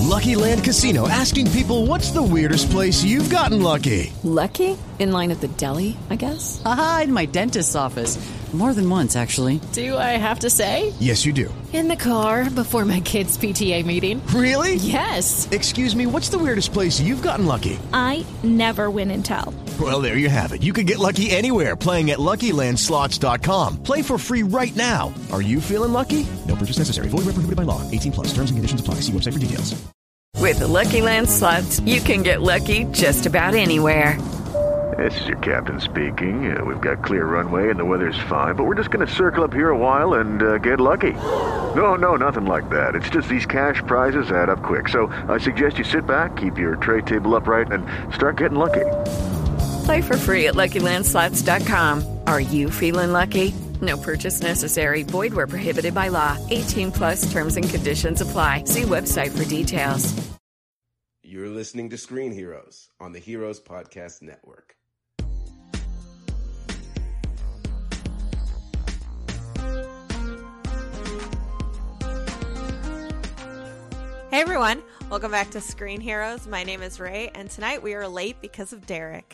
Lucky Land Casino, asking people, what's the weirdest place you've gotten lucky? Lucky? In line at the deli, I guess? Aha, in my dentist's office. More than once, actually. Do I have to say? Yes, you do. In the car before my kids' PTA meeting. Really? Yes. Excuse me, what's the weirdest place you've gotten lucky? I never win and tell. Well, there you have it. You can get lucky anywhere, playing at LuckyLandSlots.com. Play for free right now. Are you feeling lucky? No purchase necessary. Void where prohibited by law. 18 plus. Terms and conditions apply. See website for details. With the Lucky Land Slots, you can get lucky just about anywhere. This is your captain speaking. We've got clear runway and the weather's fine, but we're just going to circle up here a while and get lucky. No, nothing like that. It's just these cash prizes add up quick. So I suggest you sit back, keep your tray table upright, and start getting lucky. Play for free at LuckyLandSlots.com. Are you feeling lucky? No purchase necessary. Void where prohibited by law. 18 plus terms and conditions apply. See website for details. You're listening to Screen Heroes on the Heroes Podcast Network. Hey everyone, welcome back to Screen Heroes. My name is Ray, and tonight we are late because of Derek.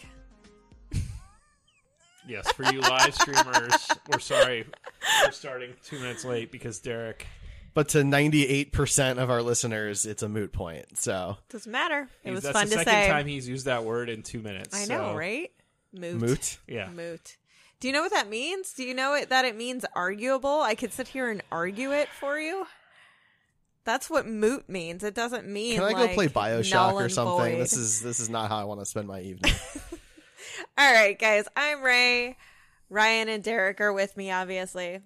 Yes, for you live streamers, we're sorry we're starting 2 minutes late because Derek. But to 98% of our listeners, it's a moot point. So doesn't matter. It was fun to say. That's the second time he's used that word in 2 minutes. I know, right? Moot. Moot? Yeah. Moot. Do you know what that means? Do you know that it means arguable? I could sit here and argue it for you. That's what moot means. It doesn't mean. Can I go play BioShock or something? Void. This is not how I want to spend my evening. All right, guys. I'm Ray. Ryan and Derek are with me, obviously.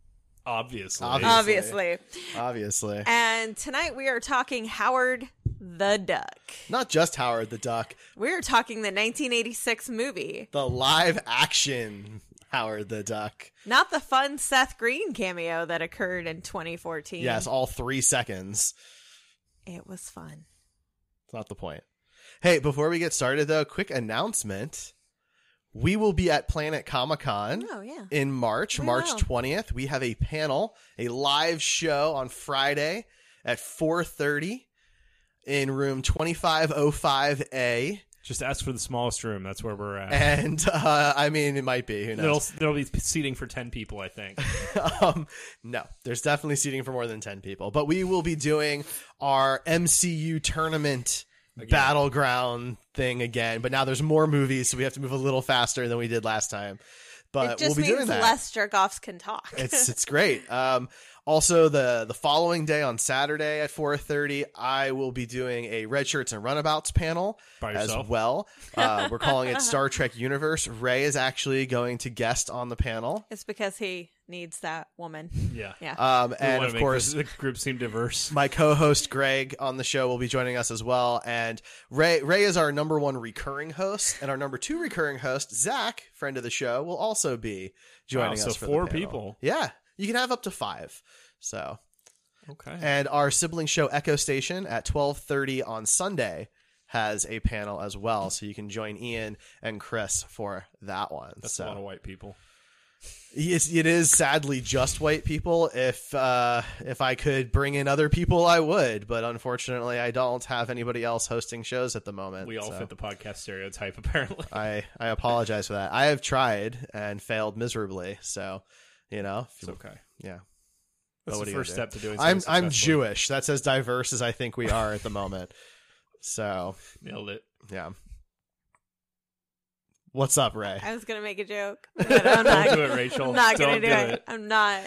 Obviously. And tonight we are talking Howard the Duck. Not just Howard the Duck. We're talking the 1986 movie. The live action Howard the Duck. Not the fun Seth Green cameo that occurred in 2014. Yes, all 3 seconds. It was fun. It's not the point. Hey, before we get started, though, quick announcement. We will be at Planet Comic-Con in March, March 20th. We have a panel, a live show on Friday at 4:30 in room 2505A. Just ask for the smallest room. That's where we're at. And, I mean, it might be. Who knows? There'll be seating for 10 people, I think. No, there's definitely seating for more than 10 people. But we will be doing our MCU tournament battleground thing again. But now there's more movies, so we have to move a little faster than we did last time. But we'll be doing that. Less jerk-offs can talk. It's great. Also, the following day on Saturday at 4:30, I will be doing a Red Shirts and Runabouts panel as well. We're calling it Star Trek Universe. Ray is actually going to guest on the panel. It's because he needs that woman. Yeah. And of course, the group seem diverse. My co-host Greg on the show will be joining us as well. And Ray is our number 1 recurring host, and our number 2 recurring host, Zach, friend of the show, will also be joining us for the panel. 4 people. Yeah. You can have up to 5. So, okay. And our sibling show Echo Station at 12:30 on Sunday has a panel as well, so you can join Ian and Chris for that one. That's a lot of white people. It is sadly just white people. If I could bring in other people, I would, but unfortunately, I don't have anybody else hosting shows at the moment. We all fit the podcast stereotype, apparently. I apologize for that. I have tried and failed miserably, so. You know, it's okay. Yeah, that's the first step to doing. I'm Jewish. That's as diverse as I think we are at the moment. So nailed it. Yeah. What's up, Ray? I was gonna make a joke. But I'm not. Don't do it, Rachel. I'm not Don't gonna do it. I'm not.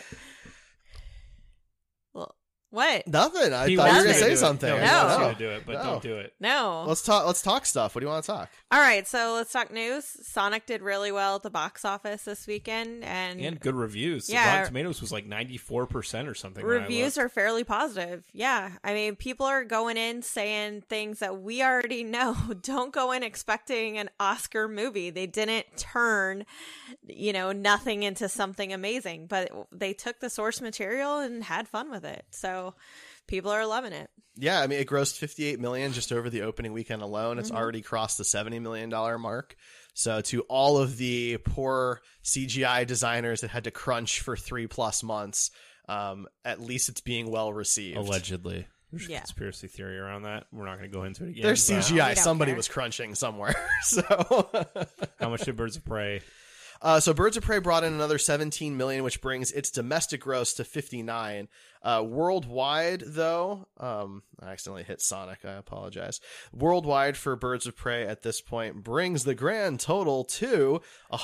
Well, what? Nothing. I thought you were gonna say something. No, he wants you to do it, but don't do it. No. Let's talk stuff. What do you want to talk? All right, so let's talk news. Sonic did really well at the box office this weekend, and good reviews. Yeah, Rotten Tomatoes was like 94% or something. Reviews are fairly positive. Yeah, I mean, people are going in saying things that we already know. Don't go in expecting an Oscar movie. They didn't turn, nothing into something amazing, but they took the source material and had fun with it. So people are loving it. Yeah, I mean, it grossed $58 million just over the opening weekend alone. It's already crossed the $70 million mark. So to all of the poor CGI designers that had to crunch for 3+ months, at least it's being well received. Allegedly. There's a conspiracy theory around that. We're not going to go into it again. There's CGI. Somebody was crunching somewhere. So, how much did Birds of Prey? So Birds of Prey brought in another 17 million, which brings its domestic gross to 59. Worldwide, though, I accidentally hit Sonic. I apologize. Worldwide for Birds of Prey at this point brings the grand total to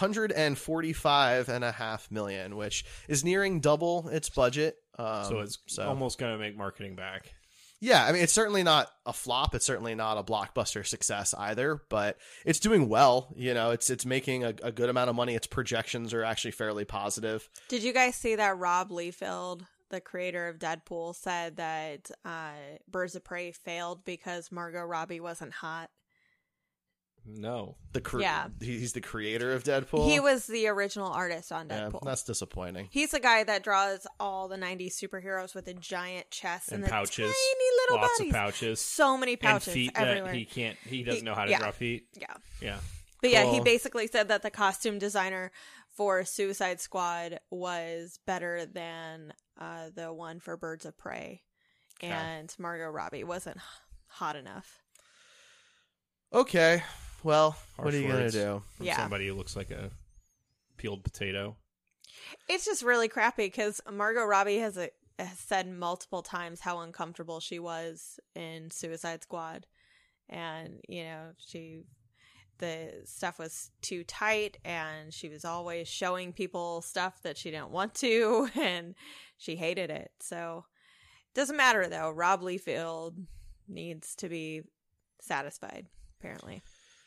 145.5 million, which is nearing double its budget. So it's almost going to make marketing back. Yeah, I mean, it's certainly not a flop. It's certainly not a blockbuster success either, but it's doing well. You know, it's making a good amount of money. Its projections are actually fairly positive. Did you guys see that Rob Liefeld, the creator of Deadpool, said that Birds of Prey failed because Margot Robbie wasn't hot? No. He's the creator of Deadpool? He was the original artist on Deadpool. Yeah, that's disappointing. He's the guy that draws all the 90s superheroes with a giant chest and pouches. Tiny little lots bodies. Of pouches. So many pouches and feet everywhere. That he doesn't know how to draw feet. Yeah. But cool. he basically said that the costume designer for Suicide Squad was better than the one for Birds of Prey. Okay. And Margot Robbie wasn't hot enough. Okay. Well, what are you going to do? Somebody who looks like a peeled potato. It's just really crappy because Margot Robbie has said multiple times how uncomfortable she was in Suicide Squad. And, you know, the stuff was too tight and she was always showing people stuff that she didn't want to and she hated it. So it doesn't matter, though. Rob Liefeld needs to be satisfied, apparently.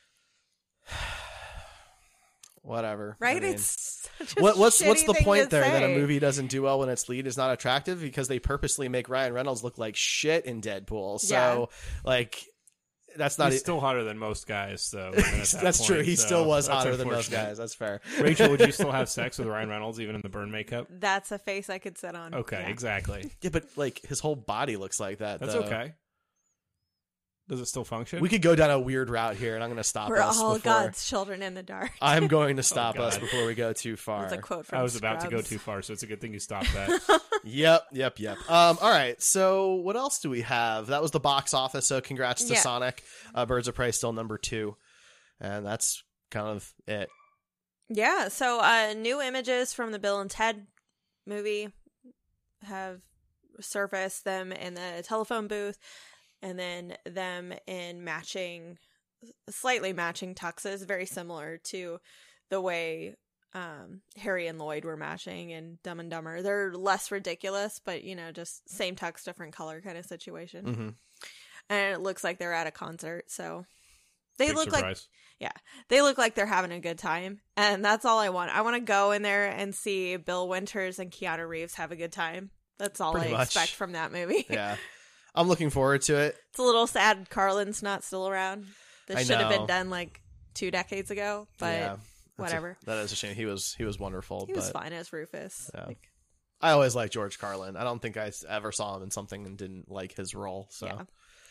Whatever. Right? I mean, it's what's the point there say. that a movie doesn't do well when its lead is not attractive? Because they purposely make Ryan Reynolds look like shit in Deadpool. So, that's not... He's still hotter than most guys, though. That's true. He still was hotter than most guys. That's fair. Rachel, would you still have sex with Ryan Reynolds even in the burn makeup? That's a face I could sit on. Okay, exactly. Yeah, but his whole body looks like that. That's okay. Does it still function? We could go down a weird route here, and I'm going to stop us. We're all God's children in the dark. I'm going to stop us before we go too far. That's a quote from I was Scrubs. about to go too far, so it's a good thing you stopped that. Yep. All right, so what else do we have? That was the box office, so congrats to Sonic. Birds of Prey still number 2, and that's kind of it. Yeah, so new images from the Bill and Ted movie have surfaced, them in the telephone booth. And then them in slightly matching tuxes, very similar to the way Harry and Lloyd were matching in Dumb and Dumber. They're less ridiculous, but, you know, just same tux, different color kind of situation. Mm-hmm. And it looks like they're at a concert, so they Big look surprise. they look like they're having a good time. And that's all I want. I want to go in there and see Bill Winters and Keanu Reeves have a good time. That's all I expect from that movie. Yeah. I'm looking forward to it. It's a little sad Carlin's not still around. This should have been done 2 decades ago, but whatever. That is a shame. He was wonderful. He was fine as Rufus. Yeah. I always liked George Carlin. I don't think I ever saw him in something and didn't like his role. So,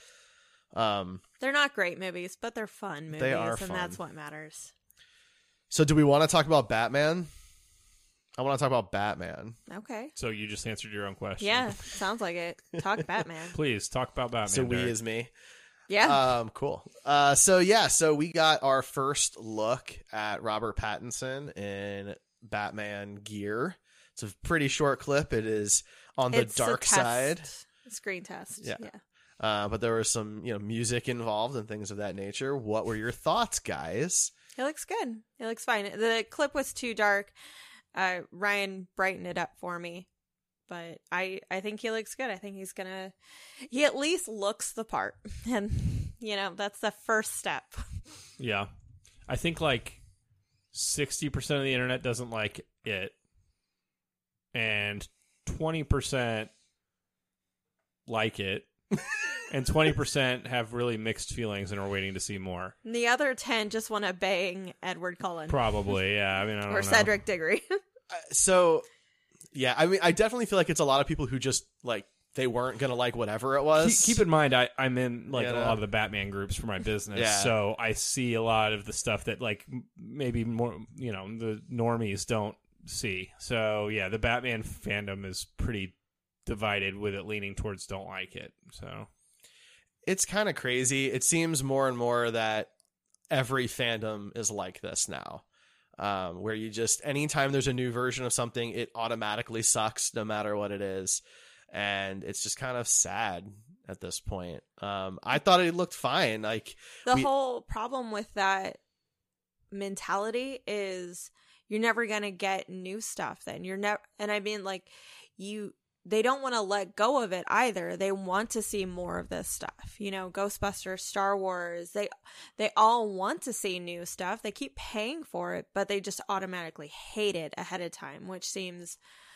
they're not great movies, but they're fun movies, they are fun. And that's what matters. So, do we want to talk about Batman? I want to talk about Batman. Okay. So you just answered your own question. Yeah, sounds like it. Talk Batman. Please, talk about Batman. So Derek. we is me. Yeah. Cool. So we got our first look at Robert Pattinson in Batman gear. It's a pretty short clip. It is on the dark side. Screen test. Yeah. But there was some, music involved and things of that nature. What were your thoughts, guys? It looks good. It looks fine. The clip was too dark. Ryan brightened it up for me, but I think he looks good. I think he at least looks the part, and that's the first step. Yeah, I think 60% of the internet doesn't like it, and 20% like it, and 20% have really mixed feelings and are waiting to see more. And the other 10 just want to bang Edward Cullen. Probably, yeah. I mean, I don't know. Or Cedric Diggory. I definitely feel like it's a lot of people who just they weren't gonna like whatever it was. Keep in mind, I'm in a lot of the Batman groups for my business, so I see a lot of the stuff that maybe more the normies don't see. So yeah, the Batman fandom is pretty divided with it leaning towards don't like it. So it's kind of crazy. It seems more and more that every fandom is like this now, where you just, anytime there's a new version of something, it automatically sucks no matter what it is. And it's just kind of sad at this point. I thought it looked fine. Like the whole problem with that mentality is you're never going to get new stuff then. You're never, and I mean, like, they don't want to let go of it either. They want to see more of this stuff. You know, Ghostbusters, Star Wars, they all want to see new stuff. They keep paying for it, but they just automatically hate it ahead of time, which seems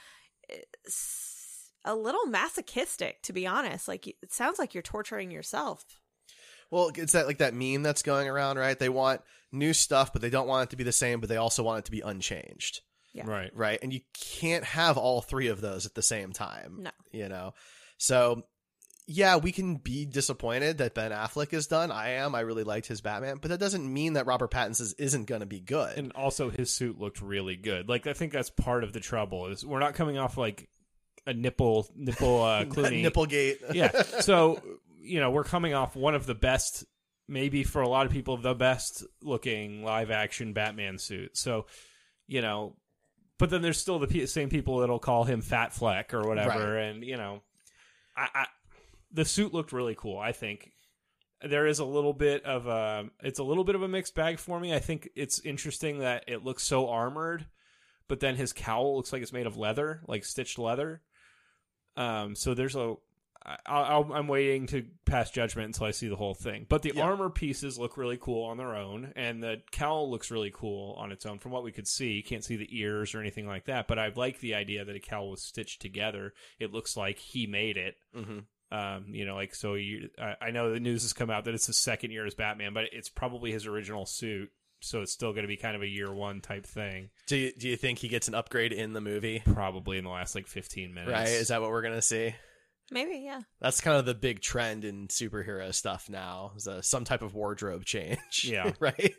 a little masochistic, to be honest. Like, it sounds like you're torturing yourself. Well, it's that meme that's going around, right? They want new stuff, but they don't want it to be the same, but they also want it to be unchanged. Yeah. Right. And you can't have all three of those at the same time. No. You know? So, yeah, we can be disappointed that Ben Affleck is done. I am. I really liked his Batman. But that doesn't mean that Robert Pattinson's isn't going to be good. And also, his suit looked really good. Like, I think that's part of the trouble, is we're not coming off, like, a nipple Clooney. Nipplegate. Yeah. So, you know, we're coming off one of the best, maybe for a lot of people, the best looking live action Batman suit. So, you know, but then there's still the same people that'll call him Fat Fleck or whatever. Right. And, you know, the suit looked really cool. I think there is a little bit of it's a little bit of a mixed bag for me. I think it's interesting that it looks so armored, but then his cowl looks like it's made of leather, like stitched leather. So there's I'm waiting to pass judgment until I see the whole thing. But the armor pieces look really cool on their own, and the cowl looks really cool on its own. From what we could see, you can't see the ears or anything like that, but I like the idea that a cowl was stitched together. It looks like he made it. Mm-hmm. You know, like, so I know the news has come out that it's his second year as Batman, but it's probably his original suit. So it's still going to be kind of a year one type thing. Do you think he gets an upgrade in the movie? Probably in the last, like, 15 minutes. Right? Is that what we're going to see? Memaybe, yeah. That's kind of the big trend in superhero stuff now, is some type of wardrobe change. Yeah. Right?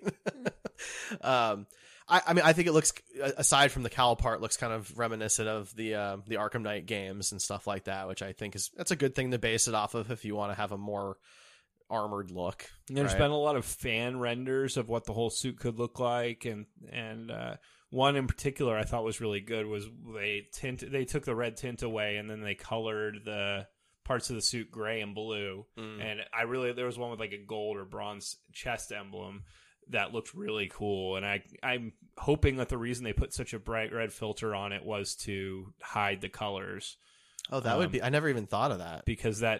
I mean, I think it looks, aside from the cowl part, looks kind of reminiscent of the Arkham Knight games and stuff like that, which I think that's a good thing to base it off of if you want to have a more armored look. There's been a lot of fan renders of what the whole suit could look like, and one in particular I thought was really good was they took the red tint away and then they colored the parts of the suit gray and blue. And there was one with like a gold or bronze chest emblem that looked really cool, and I'm hoping that the reason they put such a bright red filter on it was to hide the colors. Oh, that would be, I never even thought of that. Because that's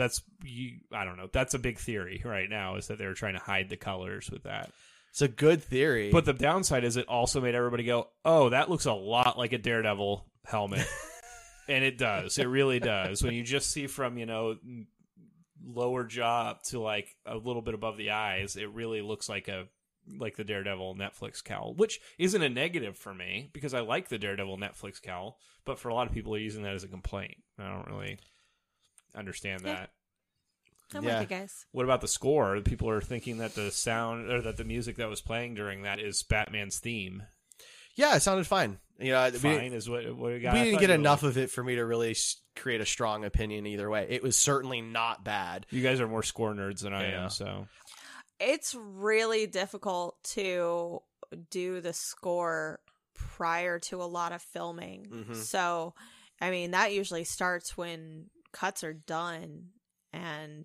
I don't know, that's a big theory right now, is that they were trying to hide the colors with that. It's a good theory. But the downside is it also made everybody go, oh, that looks a lot like a Daredevil helmet. And it does. It really does. When you just see from, you know, lower jaw up to like a little bit above the eyes, it really looks like the Daredevil Netflix cowl, which isn't a negative for me because I like the Daredevil Netflix cowl, but for a lot of people are using that as a complaint. I don't really understand that. I'm with you guys. What about the score? People are thinking that the sound or that the music that was playing during that is Batman's theme. Yeah, it sounded fine. You know, fine is what we got. We didn't get enough of it for me to really create a strong opinion either way. It was certainly not bad. You guys are more score nerds than I am, so it's really difficult to do the score prior to a lot of filming. Mm-hmm. So, I mean, that usually starts when cuts are done, and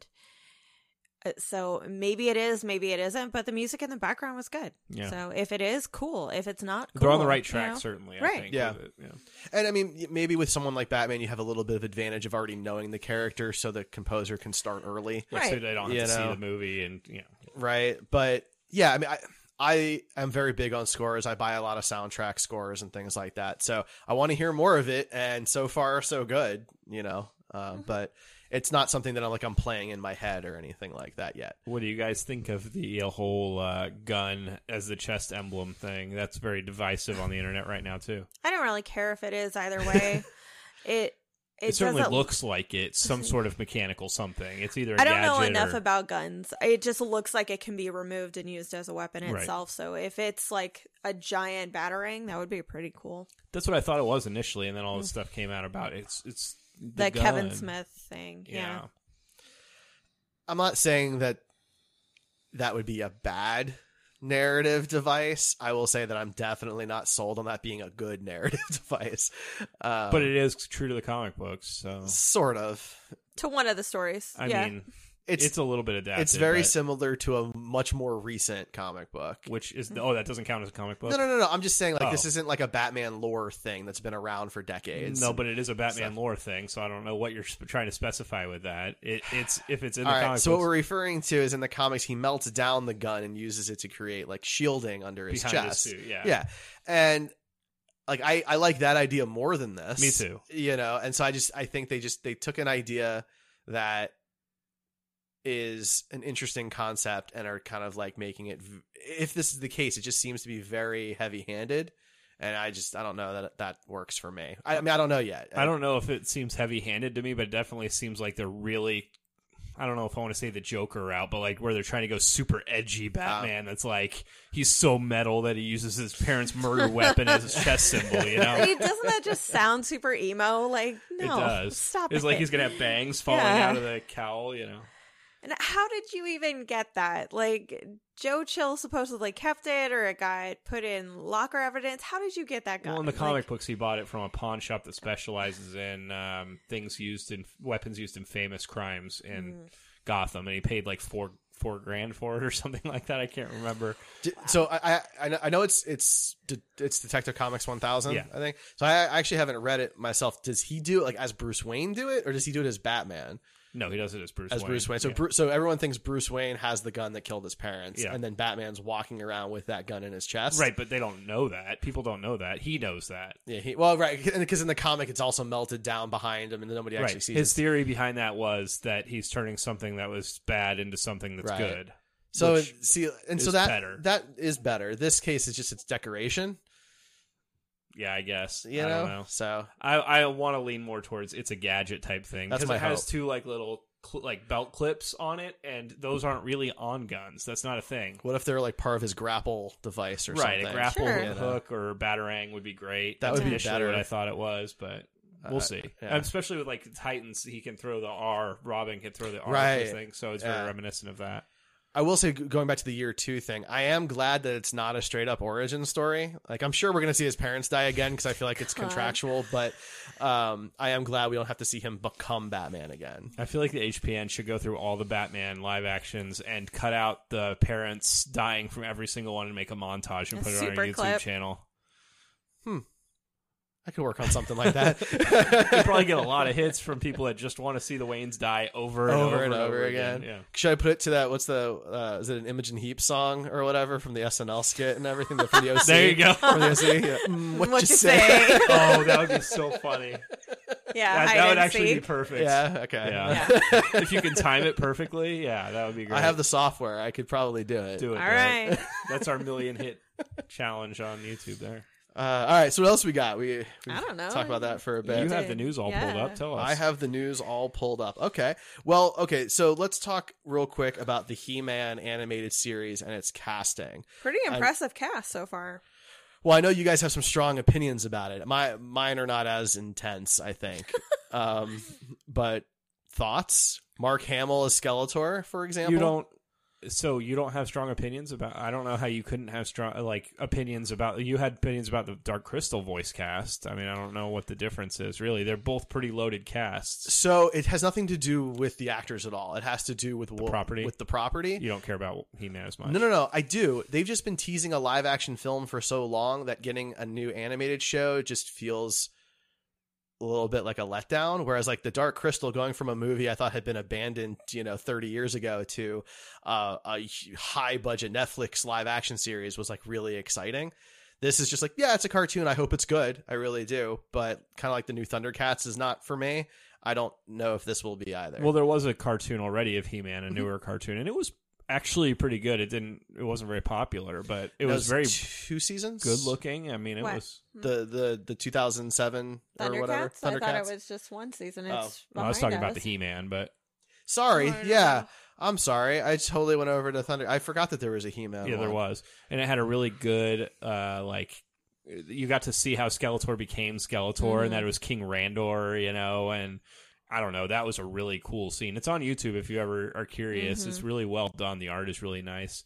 so maybe it is, maybe it isn't, but the music in the background was good. Yeah. So if it is, cool. If it's not, cool. They're on the right track, certainly. Right. I think, yeah. And I mean, maybe with someone like Batman, you have a little bit of advantage of already knowing the character, so the composer can start early. Right. So they don't have to see the movie, and right. But yeah, I mean, I am very big on scores. I buy a lot of soundtrack scores and things like that. So I want to hear more of it, and so far so good, you know. But it's not something that I'm playing in my head or anything like that yet. What do you guys think of the whole gun as the chest emblem thing? That's very divisive on the internet right now too. I don't really care if it is either way. It certainly looks like it's some sort of mechanical something. It's either I don't know enough about guns. It just looks like it can be removed and used as a weapon itself. So if it's like a giant batarang, that would be pretty cool. That's what I thought it was initially, and then all this stuff came out about it. the Kevin Smith thing. Yeah. I'm not saying that would be a bad narrative device. I will say that I'm definitely not sold on that being a good narrative device. But it is true to the comic books, so sort of to one of the stories. I mean, it's a little bit adapted. It's very similar to a much more recent comic book, which is that doesn't count as a comic book. No. I'm just saying, like, this isn't like a Batman lore thing that's been around for decades. No, but it is a Batman lore thing, so I don't know what you're trying to specify with that. It's if it's in the comic. So what we're referring to is in the comics, he melts down the gun and uses it to create like shielding under his chest. His suit, yeah, and like I like that idea more than this. Me too. And so I think they took an idea that is an interesting concept and are kind of like making it, if this is the case, it just seems to be very heavy-handed, and I don't know that works for me. I mean, I don't know yet. I don't know if it seems heavy-handed to me, but it definitely seems like they're really, I don't know if I want to say the Joker route, but like where they're trying to go super edgy Batman. That's like, he's so metal that he uses his parents' murder weapon as his chest symbol, you know? Doesn't that just sound super emo? Like, no, it does. Stop it's it. like he's going to have bangs falling out of the cowl, you know? And how did you even get that? Like, Joe Chill supposedly kept it, or it got put in locker evidence. How did you get that gun? Well, in the comic books, he bought it from a pawn shop that specializes in weapons used in famous crimes in Gotham, and he paid like $4,000 for it or something like that. I can't remember. So I know it's Detective Comics 1000. I think so. I actually haven't read it myself. Does he do it like as Bruce Wayne do it, or does he do it as Batman? No, he does it as Bruce Wayne. So so everyone thinks Bruce Wayne has the gun that killed his parents, and then Batman's walking around with that gun in his chest. Right, but they don't know that. People don't know that. He knows that. Yeah, right, because in the comic it's also melted down behind him, and nobody actually sees it. His theory behind that was that he's turning something that was bad into something that's good. So better. That is better. This case is just its decoration. Yeah, I guess. I don't know. So I want to lean more towards it's a gadget type thing. That's my it has hope. two like little like belt clips on it, and those aren't really on guns. That's not a thing. What if they're like part of his grapple device or something? Right, a grapple hook or batarang would be great. That would be initially better. What I thought it was, but we'll see. Yeah. Especially with like Titans, he can throw the R. Robin can throw the R thing, so it's very reminiscent of that. I will say, going back to the year 2 thing, I am glad that it's not a straight up origin story. Like, I'm sure we're going to see his parents die again because I feel like it's contractual, but I am glad we don't have to see him become Batman again. I feel like the HPN should go through all the Batman live actions and cut out the parents dying from every single one and make a montage and put it on our YouTube channel. I could work on something like that. You'd probably get a lot of hits from people that just want to see the Waynes die over and over again. Yeah. Should I put it to that? What's the? Is it an Imogen Heap song or whatever from the SNL skit and everything? The video. There you go. From the OC. Yeah. What you say? Oh, that would be so funny. Yeah, that would actually be perfect. Yeah. Okay. Yeah. If you can time it perfectly, that would be great. I have the software. I could probably do it. Do it. All right. That's our 1,000,000 hit challenge on YouTube there. All right, so what else we got? We I don't know. Talk about that for a bit. You have the news all pulled up. Tell us. I have the news all pulled up. Okay. Well, so let's talk real quick about the He-Man animated series and its casting. Pretty impressive cast so far. Well, I know you guys have some strong opinions about it. Mine are not as intense, I think. But thoughts? Mark Hamill as Skeletor, for example? You don't have strong opinions about... I don't know how you couldn't have strong opinions about... You had opinions about the Dark Crystal voice cast. I mean, I don't know what the difference is, really. They're both pretty loaded casts. So it has nothing to do with the actors at all. It has to do with the property. With the property. You don't care about He-Man as much. No. I do. They've just been teasing a live-action film for so long that getting a new animated show just feels a little bit like a letdown, whereas like the Dark Crystal, going from a movie I thought had been abandoned 30 years ago to a high budget Netflix live action series was like really exciting. This is just like, it's a cartoon, I hope it's good, I really do, but kind of like the new Thundercats is not for me. I don't know if this will be either. Well, there was a cartoon already of He-Man, a newer cartoon, and it was actually pretty good. It wasn't very popular, but it was very 2 seasons, good looking. I mean, it was the 2007 or whatever. Thundercats. I thought it was just 1 season. I was talking about the He-Man, but sorry, I'm sorry. I totally went over to Thunder. I forgot that there was a He-Man. Yeah, there was, and it had a really good you got to see how Skeletor became Skeletor, and that it was King Randor, and I don't know, that was a really cool scene. It's on YouTube if you ever are curious. It's really well done. The art is really nice.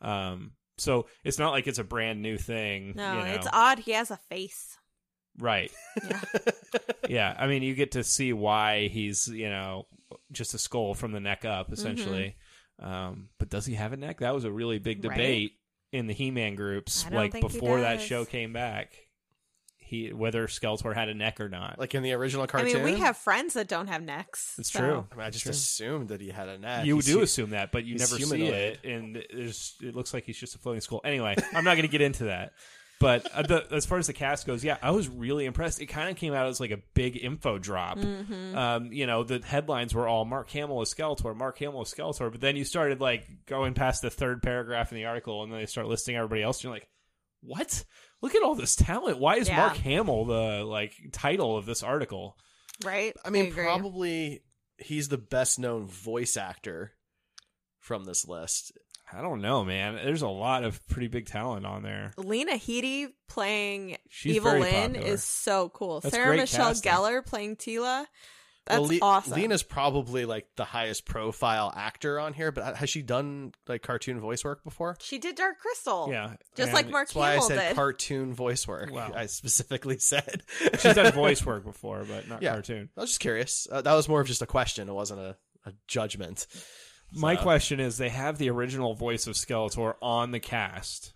So it's not like it's a brand new thing. No, it's odd. He has a face. Right. Yeah. Yeah. I mean, you get to see why he's, just a skull from the neck up, essentially. But does he have a neck? That was a really big debate in the He-Man groups, before that show came back. Whether Skeletor had a neck or not. Like in the original cartoon? I mean, we have friends that don't have necks. It's true. I just assumed that he had a neck. You do assume that, but you never see it, and it looks like he's just a floating skull. Anyway, I'm not going to get into that. But as far as the cast goes, yeah, I was really impressed. It kind of came out as like a big info drop. The headlines were all Mark Hamill is Skeletor, Mark Hamill is Skeletor. But then you started like going past the third paragraph in the article, and then they start listing everybody else. And you're like, what? Look at all this talent. Why is Mark Hamill the title of this article? Right. I mean, probably he's the best known voice actor from this list. I don't know, man. There's a lot of pretty big talent on there. Lena Headey playing Evelyn is so cool. That's Sarah great Michelle casting. Gellar playing Tila. That's awesome. Lena's probably like the highest profile actor on here, but has she done like cartoon voice work before? She did Dark Crystal. Yeah. Just like Mark Hamill did. That's why I said cartoon voice work. Wow. I specifically said. She's done voice work before, but not cartoon. I was just curious. That was more of just a question. It wasn't a judgment. My question is, they have the original voice of Skeletor on the cast.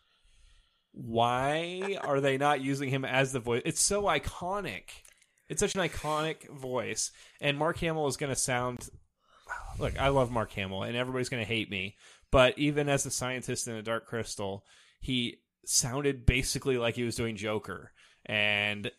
Why are they not using him as the voice? It's so iconic. It's such an iconic voice. And Mark Hamill is going to sound... Look, I love Mark Hamill, and everybody's going to hate me. But even as a scientist in a Dark Crystal, he sounded basically like he was doing Joker. And,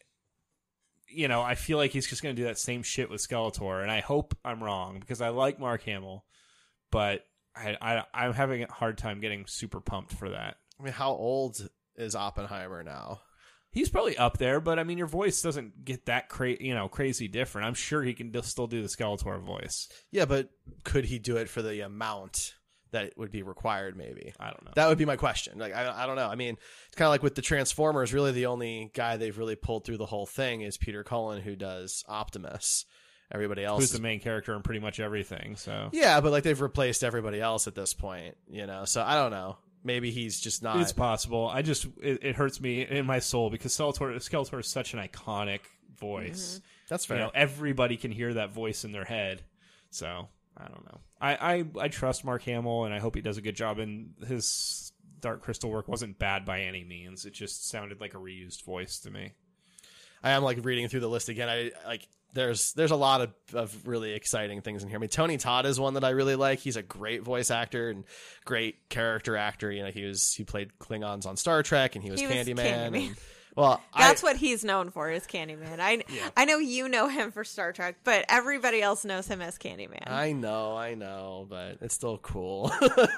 I feel like he's just going to do that same shit with Skeletor. And I hope I'm wrong, because I like Mark Hamill. But I'm having a hard time getting super pumped for that. I mean, how old is Oppenheimer now? He's probably up there, but I mean, your voice doesn't get that crazy different. I'm sure he can still do the Skeletor voice. Yeah, but could he do it for the amount that would be required? Maybe. I don't know. That would be my question. Like, I don't know. I mean, it's kind of like with the Transformers. Really, the only guy they've really pulled through the whole thing is Peter Cullen, who does Optimus. Everybody else, who's the main character in pretty much everything. So yeah, but like they've replaced everybody else at this point. So I don't know. Maybe he's just not. It's possible. It hurts me in my soul because Skeletor is such an iconic voice. That's fair. Everybody can hear that voice in their head. So I don't know. I trust Mark Hamill, and I hope he does a good job. And his Dark Crystal work wasn't bad by any means. It just sounded like a reused voice to me. I am like reading through the list again. There's a lot of really exciting things in here. I mean, Tony Todd is one that I really like. He's a great voice actor and great character actor. He played Klingons on Star Trek, and he was Candyman. That's what he's known for, is Candyman. I know you know him for Star Trek, but everybody else knows him as Candyman. I know, but it's still cool.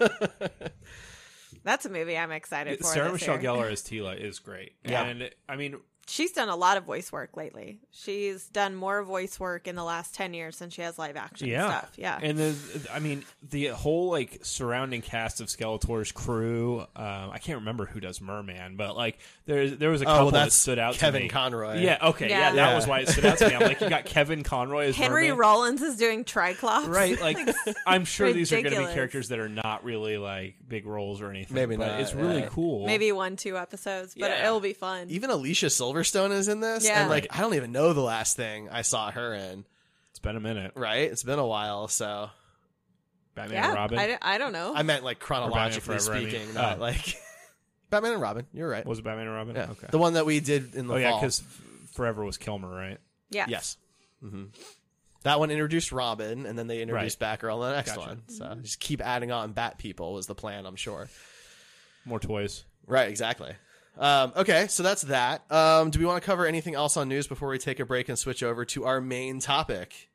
That's a movie I'm excited for. Sarah Michelle Gellar as Tila is great. Yeah. And I mean, she's done a lot of voice work lately. She's done more voice work in the last 10 years than she has live action stuff. Yeah. And the whole surrounding cast of Skeletor's crew, I can't remember who does Merman, but there was a couple that stood out Kevin to me. Conroy. Yeah, okay. Yeah, that was why it stood out to me. I'm like, you got Kevin Conroy as Henry Merman. Rollins is doing Triclops. Right, I'm sure these are going to be ridiculous. characters that are not really big roles or anything. Maybe but not. It's really cool. Maybe 1-2 episodes, but it'll be fun. Even Alicia Silverstone is in this. Yeah. And I don't even know the last thing I saw her in. It's been a minute. Right? It's been a while, so. Batman and Robin? I don't know. I meant chronologically speaking, not Batman and Robin. You're right. Was it Batman and Robin? Yeah. Okay. The one that we did in the fall. Yeah, because Forever was Kilmer, right? Yeah. Yes. Mm-hmm. That one introduced Robin, and then they introduced Batgirl in the next one. So just keep adding on Bat people was the plan, I'm sure. More toys. Right, exactly. Okay, so that's that. Do we want to cover anything else on news before we take a break and switch over to our main topic?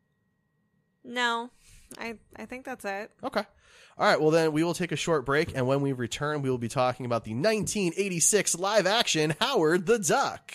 No, I think that's it. Okay. All right, well then we will take a short break, and when we return, we will be talking about the 1986 live-action Howard the Duck.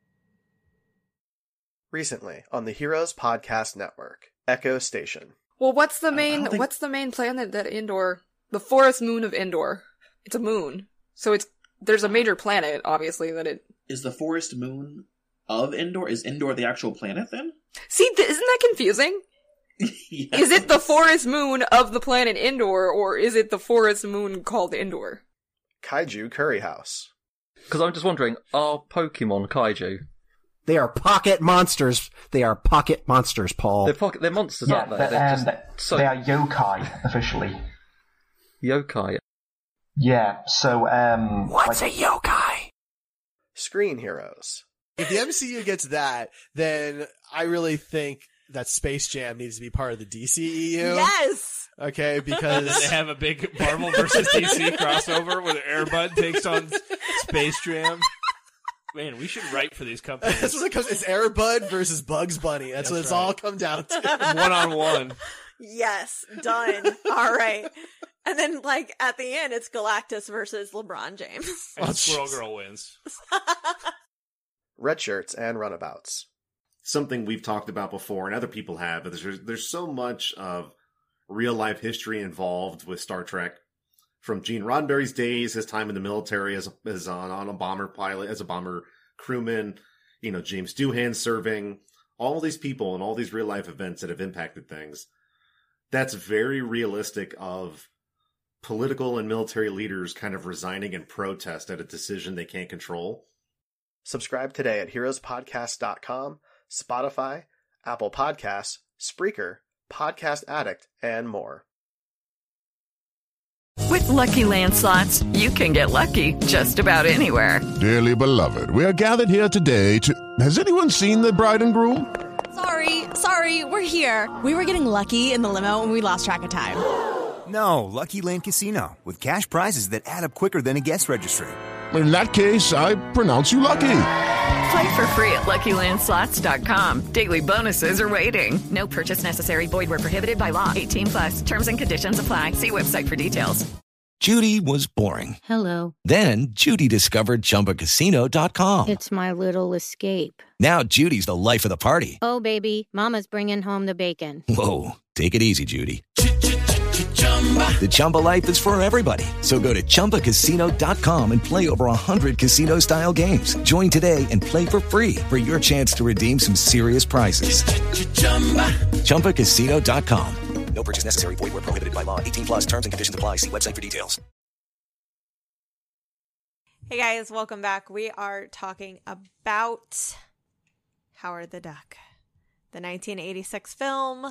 Recently on the Heroes Podcast Network, Echo Station. Well, what's the main planet that Endor, the forest moon of Endor? It's a moon. So there's a major planet, obviously, that it is the forest moon of Endor? Is Endor the actual planet then? See, isn't that confusing? Yes. Is it the forest moon of the planet Endor, or is it the forest moon called Endor? Kaiju Curry House. Because I'm just wondering, are Pokemon kaiju? They are pocket monsters. They are pocket monsters, Paul. They're monsters, aren't they? They are yokai, officially. Yokai? Yeah, so, What's a yokai? Screen heroes. If the MCU gets that, then I really think that Space Jam needs to be part of the DCEU. Yes! Okay, because... they have a big Marvel versus DC crossover where Air Bud takes on Space Jam. Man, we should write for these companies. That's what it comes. It's Air Bud versus Bugs Bunny. That's what it's all come down to. 1-on-1. Yes, done. All right. And then, like, at the end, it's Galactus versus LeBron James. And Squirrel Girl wins. Red shirts and runabouts. Something we've talked about before, and other people have, but there's so much of real-life history involved with Star Trek. From Gene Roddenberry's days, his time in the military as on a bomber pilot, as a bomber crewman, James Doohan serving, all these people and all these real life events that have impacted things. That's very realistic of political and military leaders kind of resigning in protest at a decision they can't control. Subscribe today at heroespodcast.com, Spotify, Apple Podcasts, Spreaker, Podcast Addict, and more. With Lucky Land Slots, you can get lucky just about anywhere. Dearly beloved, we are gathered here today to... Has anyone seen the bride and groom? Sorry, we're here. We were getting lucky in the limo and we lost track of time. No, Lucky Land Casino, with cash prizes that add up quicker than a guest registry. In that case, I pronounce you lucky. Play for free at LuckyLandSlots.com. Daily bonuses are waiting. No purchase necessary. Void where prohibited by law. 18+. Terms and conditions apply. See website for details. Judy was boring. Hello. Then Judy discovered ChumbaCasino.com. It's my little escape. Now Judy's the life of the party. Oh, baby, mama's bringing home the bacon. Whoa, take it easy, Judy. The Chumba life is for everybody. So go to ChumbaCasino.com and play over 100 casino-style games. Join today and play for free for your chance to redeem some serious prizes. ChumbaCasino.com. No purchase necessary. Void where prohibited by law. 18+. Terms and conditions apply. See website for details. Hey guys, welcome back. We are talking about Howard the Duck, the 1986 film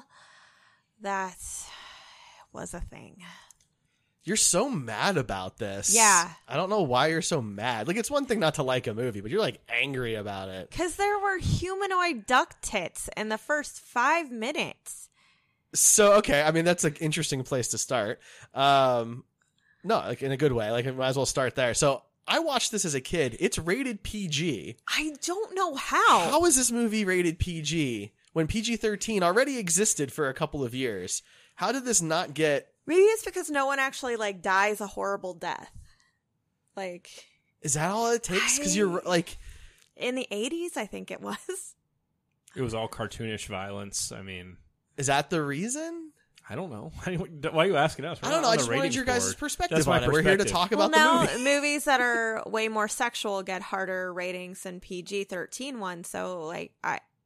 that was a thing. You're so mad about this. Yeah. I don't know why you're so mad. Like, it's one thing not to like a movie, but you're, like, angry about it. Because there were humanoid duck tits in the first 5 minutes. So, okay, I mean, that's an interesting place to start. No, like, in a good way. Like, I might as well start there. So, I watched this as a kid. It's rated PG. I don't know how. How is this movie rated PG when PG-13 already existed for a couple of years? How did this not get... Maybe it's because no one actually, like, dies a horrible death. Like... Is that all it takes? Because you're, like... In the 80s, I think it was. It was all cartoonish violence. I mean... Is that the reason? I don't know. Why are you asking us? I don't know. I just wanted your guys' perspective on it. We're here to talk about the movie. Movies that are way more sexual get harder ratings than PG-13 ones. So, like,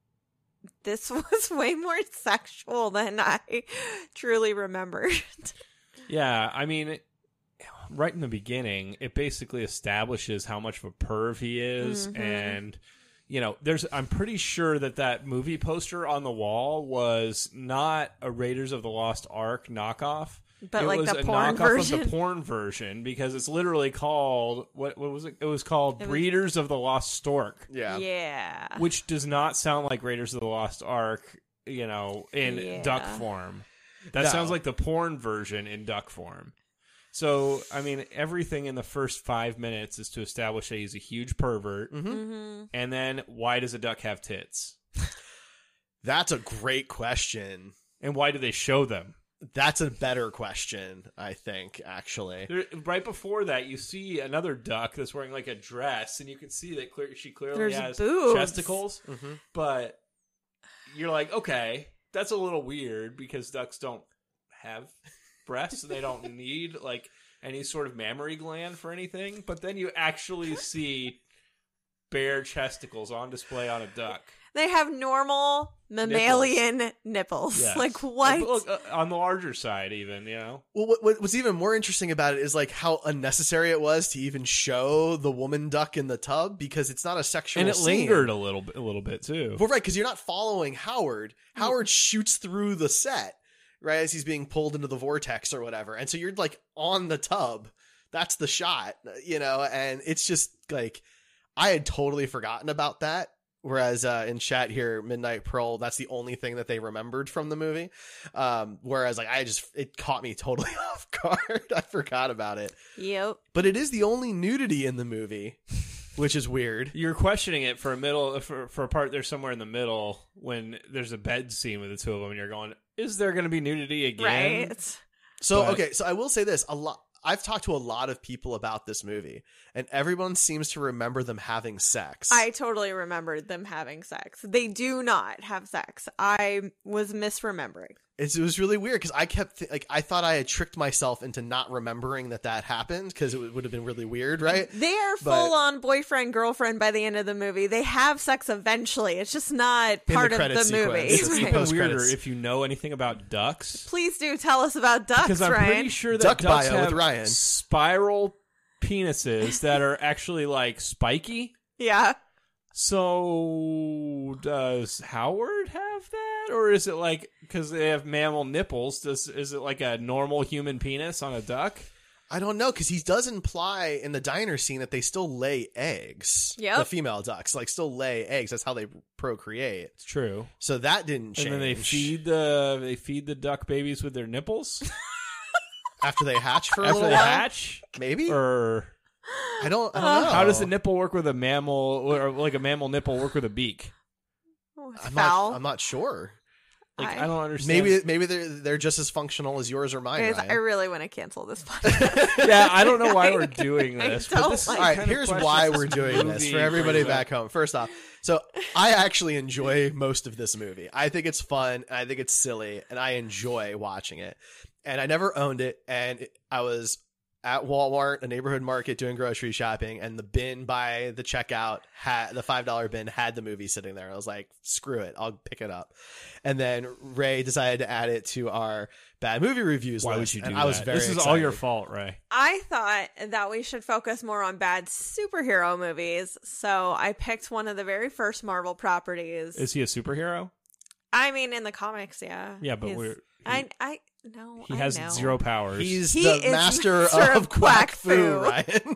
this was way more sexual than I truly remembered. Yeah, I mean, right in the beginning, it basically establishes how much of a perv he is, and... You know, I'm pretty sure that movie poster on the wall was not a Raiders of the Lost Ark knockoff. But it like was the a porn knockoff version. of the porn version, because it's literally called what was it? It was called Breeders of the Lost Stork. Yeah. Which does not sound like Raiders of the Lost Ark, you know, in duck form. That sounds like the porn version in duck form. So, I mean, everything in the first 5 minutes is to establish that he's a huge pervert. And then, why does a duck have tits? That's a great question. And why do they show them? That's a better question, I think, actually. Right before that, you see another duck that's wearing, like, a dress, and you can see that she clearly has boobs. chesticles. But you're like, okay, that's a little weird, because ducks don't have... breasts, and they don't need like any sort of mammary gland for anything. But then you actually see bare chesticles on display on a duck. They have normal mammalian nipples. Yes. Like, what? Look, on the larger side, even, you know. Well, what's even more interesting about it is like how unnecessary it was to even show the woman duck in the tub, because it's not a sexual And it scene. lingered a little bit too. Well, right, because you're not following Howard. Howard shoots through the set, right, as he's being pulled into the vortex or whatever. And so you're like on the tub. That's the shot, you know, and it's just like, I had totally forgotten about that. Whereas in chat here, Midnight Pearl, that's the only thing that they remembered from the movie. Whereas like it caught me totally off guard. I forgot about it. Yep. But it is the only nudity in the movie, which is weird. You're questioning it for a part there somewhere in the middle when there's a bed scene with the two of them, and you're going, is there going to be nudity again? Right. So, okay, so I will say this. I've talked to a lot of people about this movie, and everyone seems to remember them having sex. I totally remembered them having sex. They do not have sex. I was misremembering. It was really weird because I kept I thought I had tricked myself into not remembering that happened, because it would have been really weird, right? They are full on boyfriend girlfriend by the end of the movie. They have sex eventually. It's just not part of the movie. It's even weirder if you know anything about ducks. Please do tell us about ducks, because I'm Ryan. pretty sure that Duck ducks bio have with Ryan. Spiral penises that are actually like spiky. Yeah. So does Howard have that, or is it like because they have mammal nipples? Is it like a normal human penis on a duck? I don't know, because he does imply in the diner scene that they still lay eggs. Yep. The female ducks still lay eggs. That's how they procreate. It's true. So that didn't change. And then they feed the duck babies with their nipples after they hatch for a after little they while? hatch, maybe. Or I don't know. How does a nipple work with a mammal, or like a mammal nipple work with a beak? I'm not sure. Like I don't understand. Maybe they're just as functional as yours or mine. Guys, I really want to cancel this podcast. Yeah, I don't know why we're doing this. I don't this all right, here's why we're doing this for everybody back home. First off, so I actually enjoy most of this movie. I think it's fun, and I think it's silly, and I enjoy watching it. And I never owned it, and I was at Walmart, a neighborhood market, doing grocery shopping, and the bin by the checkout the $5 bin had the movie sitting there. I was like, screw it, I'll pick it up. And then Ray decided to add it to our bad movie reviews Why list. would you do and that? I was very This is excited. all your fault, Ray. I thought that we should focus more on bad superhero movies, so I picked one of the very first Marvel properties. Is he a superhero? I mean, in the comics, yeah. Yeah, but He has zero powers. He's He the is master master of quack fu, fu. Ryan.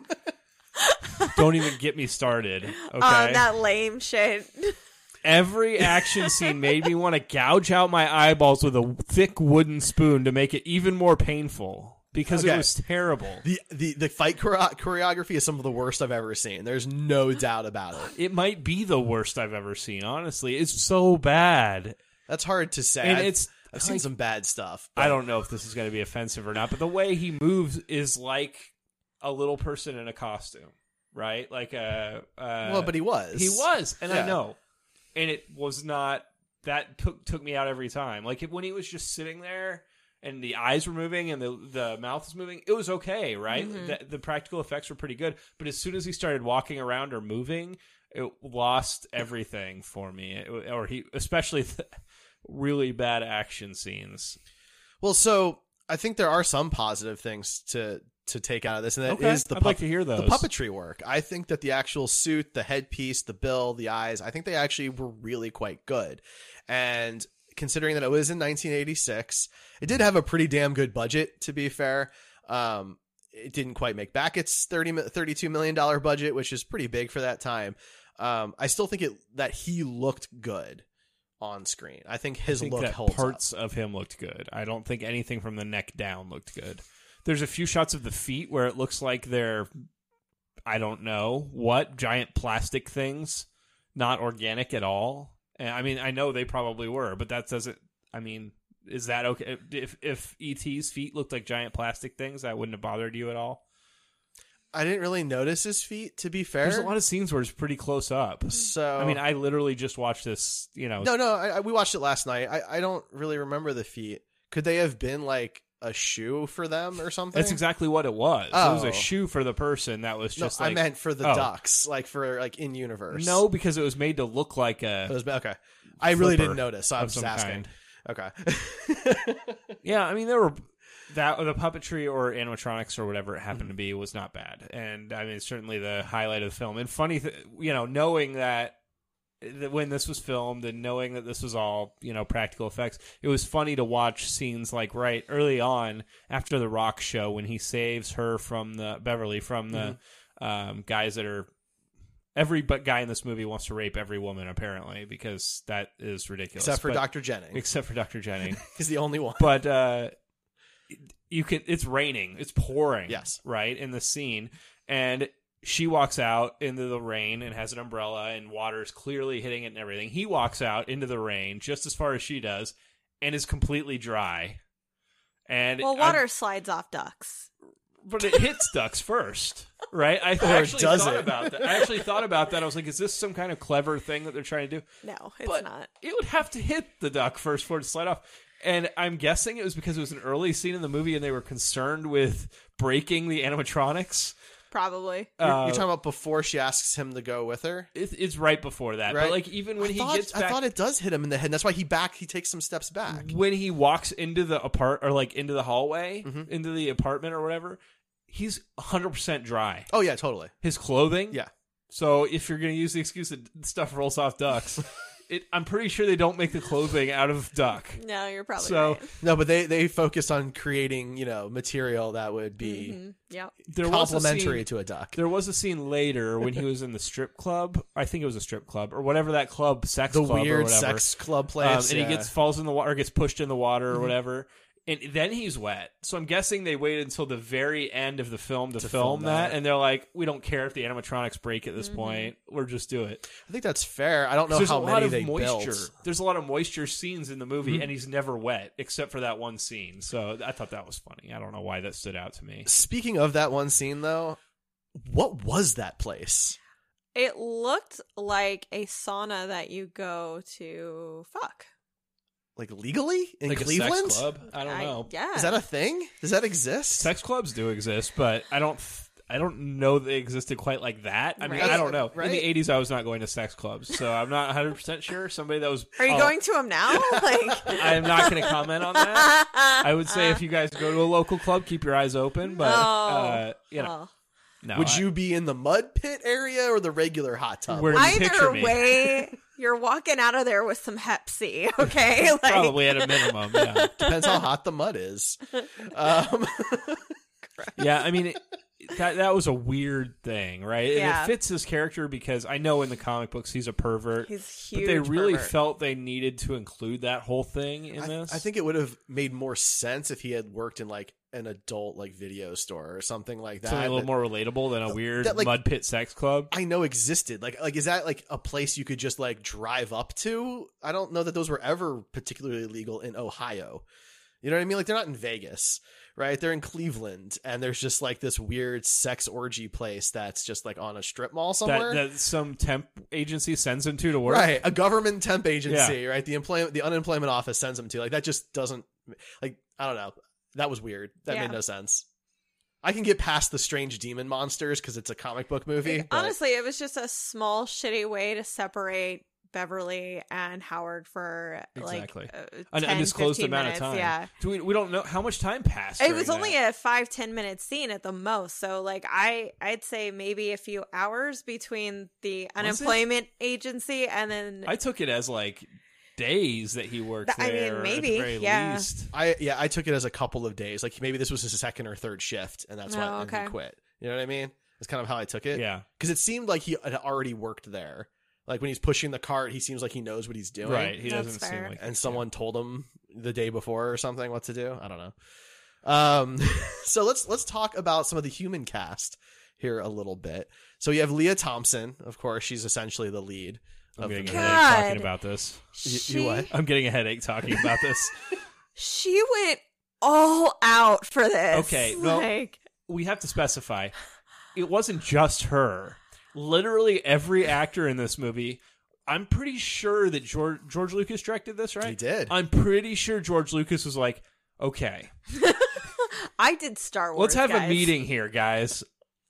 Don't even get me started. Okay. That lame shit. Every action scene made me want to gouge out my eyeballs with a thick wooden spoon to make it even more painful because it was terrible. The fight choreography is some of the worst I've ever seen. There's no doubt about it. It might be the worst I've ever seen, honestly. It's so bad. That's hard to say. And I've seen some bad stuff. I don't know if this is going to be offensive or not, but the way he moves is like a little person in a costume, right? Like well, but he was. He was, and Yeah. I know. And it was not, that took me out every time. Like when he was just sitting there and the eyes were moving and the mouth was moving, it was okay, right? Mm-hmm. The practical effects were pretty good. But as soon as he started walking around or moving, it lost everything for me. Especially the really bad action scenes. Well, so I think there are some positive things to take out of this, and that Okay, is I'd like to hear those. the puppetry work. I think that the actual suit, the headpiece, the bill, the eyes, I think they actually were really quite good. And considering that it was in 1986, it did have a pretty damn good budget, to be fair. It didn't quite make back its $32 million budget, which is pretty big for that time. I still think that he looked good on screen. I think his look holds parts up. of him looked good. I don't think anything from the neck down looked good. There's a few shots of the feet where it looks like they're, I don't know what, giant plastic things, not organic at all. And I mean, I know they probably were, but that doesn't, I mean, is that okay? If E.T.'s feet looked like giant plastic things, that wouldn't have bothered you at all? I didn't really notice his feet, to be fair. There's a lot of scenes where it's pretty close up. So I mean, I literally just watched this, No, we watched it last night. I don't really remember the feet. Could they have been like a shoe for them or something? That's exactly what it was. Oh. It was a shoe for the person that was just I meant for the oh. ducks, like for like in universe. No, because it was made to look like a. It was, okay. I really didn't notice. So I was just asking. Okay. Yeah, I mean there were the puppetry or animatronics or whatever it happened to be was not bad, and I mean it's certainly the highlight of the film. And funny, knowing that when this was filmed and knowing that this was all practical effects, it was funny to watch scenes like right early on after the Rock show when he saves her from Beverly from the guys that are. Every guy in this movie wants to rape every woman, apparently, because that is ridiculous. Except for Dr. Jennings. Except for Dr. Jennings. He's the only one. But it's raining. It's pouring. Yes. Right? In the scene. And she walks out into the rain and has an umbrella and water's clearly hitting it and everything. He walks out into the rain just as far as she does and is completely dry. And water slides off ducks. But it hits ducks first, right? I actually thought about that. I actually thought about that. I was like, is this some kind of clever thing that they're trying to do? No, it's not. It would have to hit the duck first for it to slide off. And I'm guessing it was because it was an early scene in the movie and they were concerned with breaking the animatronics. Probably. You're talking about before she asks him to go with her? It's right before that. Right? But like even when he gets back... I thought it does hit him in the head. And that's why he takes some steps back. When he walks into the into the hallway, into the apartment or whatever, he's 100% dry. Oh, yeah, totally. His clothing? Yeah. So if you're going to use the excuse that stuff rolls off ducks... I'm pretty sure they don't make the clothing out of duck. No, you're probably right. No, but they focused on creating, material that would be complementary to a duck. There was a scene later when he was in the strip club. I think it was a strip club or whatever that club, sex club or whatever. The weird sex club place. And he falls in the water, gets pushed in the water or whatever. And then he's wet. So I'm guessing they waited until the very end of the film to film that. And they're like, we don't care if the animatronics break at this point. We'll just do it. I think that's fair. I don't know how many they built. There's a lot of moisture scenes in the movie, and he's never wet except for that one scene. So I thought that was funny. I don't know why that stood out to me. Speaking of that one scene, though, what was that place? It looked like a sauna that you go to fuck. Like legally in like Cleveland? A sex club? I don't know. Yeah. Is that a thing? Does that exist? Sex clubs do exist, but I don't know they existed quite like that. I mean, Right. I don't know. Right. In the 80s, I was not going to sex clubs, so I'm not 100% sure. Somebody that was... Are you going to them now? I am not going to comment on that. I would say if you guys go to a local club, keep your eyes open, but, No, would you be in the mud pit area or the regular hot tub? Where do you picture me? Way, you're walking out of there with some Hep C, okay? Probably at a minimum, yeah. Depends how hot the mud is. Yeah, I mean, that was a weird thing, right? Yeah. And it fits his character because I know in the comic books he's a pervert. He's huge. But they really pervert. felt they needed to include that whole thing in this. I think it would have made more sense if he had worked in like an adult like video store or something like that. Something a little more relatable than a weird that, like, mud pit sex club. I know existed. Like is that like a place you could just like drive up to? I don't know that those were ever particularly legal in Ohio. You know what I mean? Like they're not in Vegas, right? They're in Cleveland, and there's just like this weird sex orgy place that's just like on a strip mall somewhere. That some temp agency sends him to work. Right, a government temp agency, right? The unemployment office sends him to. Like that just doesn't, like, I don't know. That was weird. That made no sense. I can get past the strange demon monsters because it's a comic book movie. Honestly, it was just a small, shitty way to separate Beverly and Howard for Exactly. like an 10, undisclosed 15 amount minutes. of time. Yeah. We don't know how much time passed. It was during only that. a 5-10 minute scene at the most. So like I'd say maybe a few hours between the unemployment agency and then I took it as like days that he worked there. I mean, maybe, at the very yeah. least. I took it as a couple of days. Like maybe this was his second or third shift, and that's why and okay. he quit. You know what I mean? That's kind of how I took it. Yeah. Because it seemed like he had already worked there. Like when he's pushing the cart, he seems like he knows what he's doing. Right. He doesn't seem like. And someone told him the day before or something what to do. I don't know. So let's talk about some of the human cast here a little bit. So you have Leah Thompson, of course. She's essentially the lead. I'm getting a God. headache talking about this. You what? I'm getting a headache talking about this. she went all out for this. Okay, well, we have to specify. It wasn't just her. Literally every actor in this movie. I'm pretty sure that George Lucas directed this, right? He did. I'm pretty sure George Lucas was like, okay, I did Star Wars. Let's have guys. a meeting here, guys.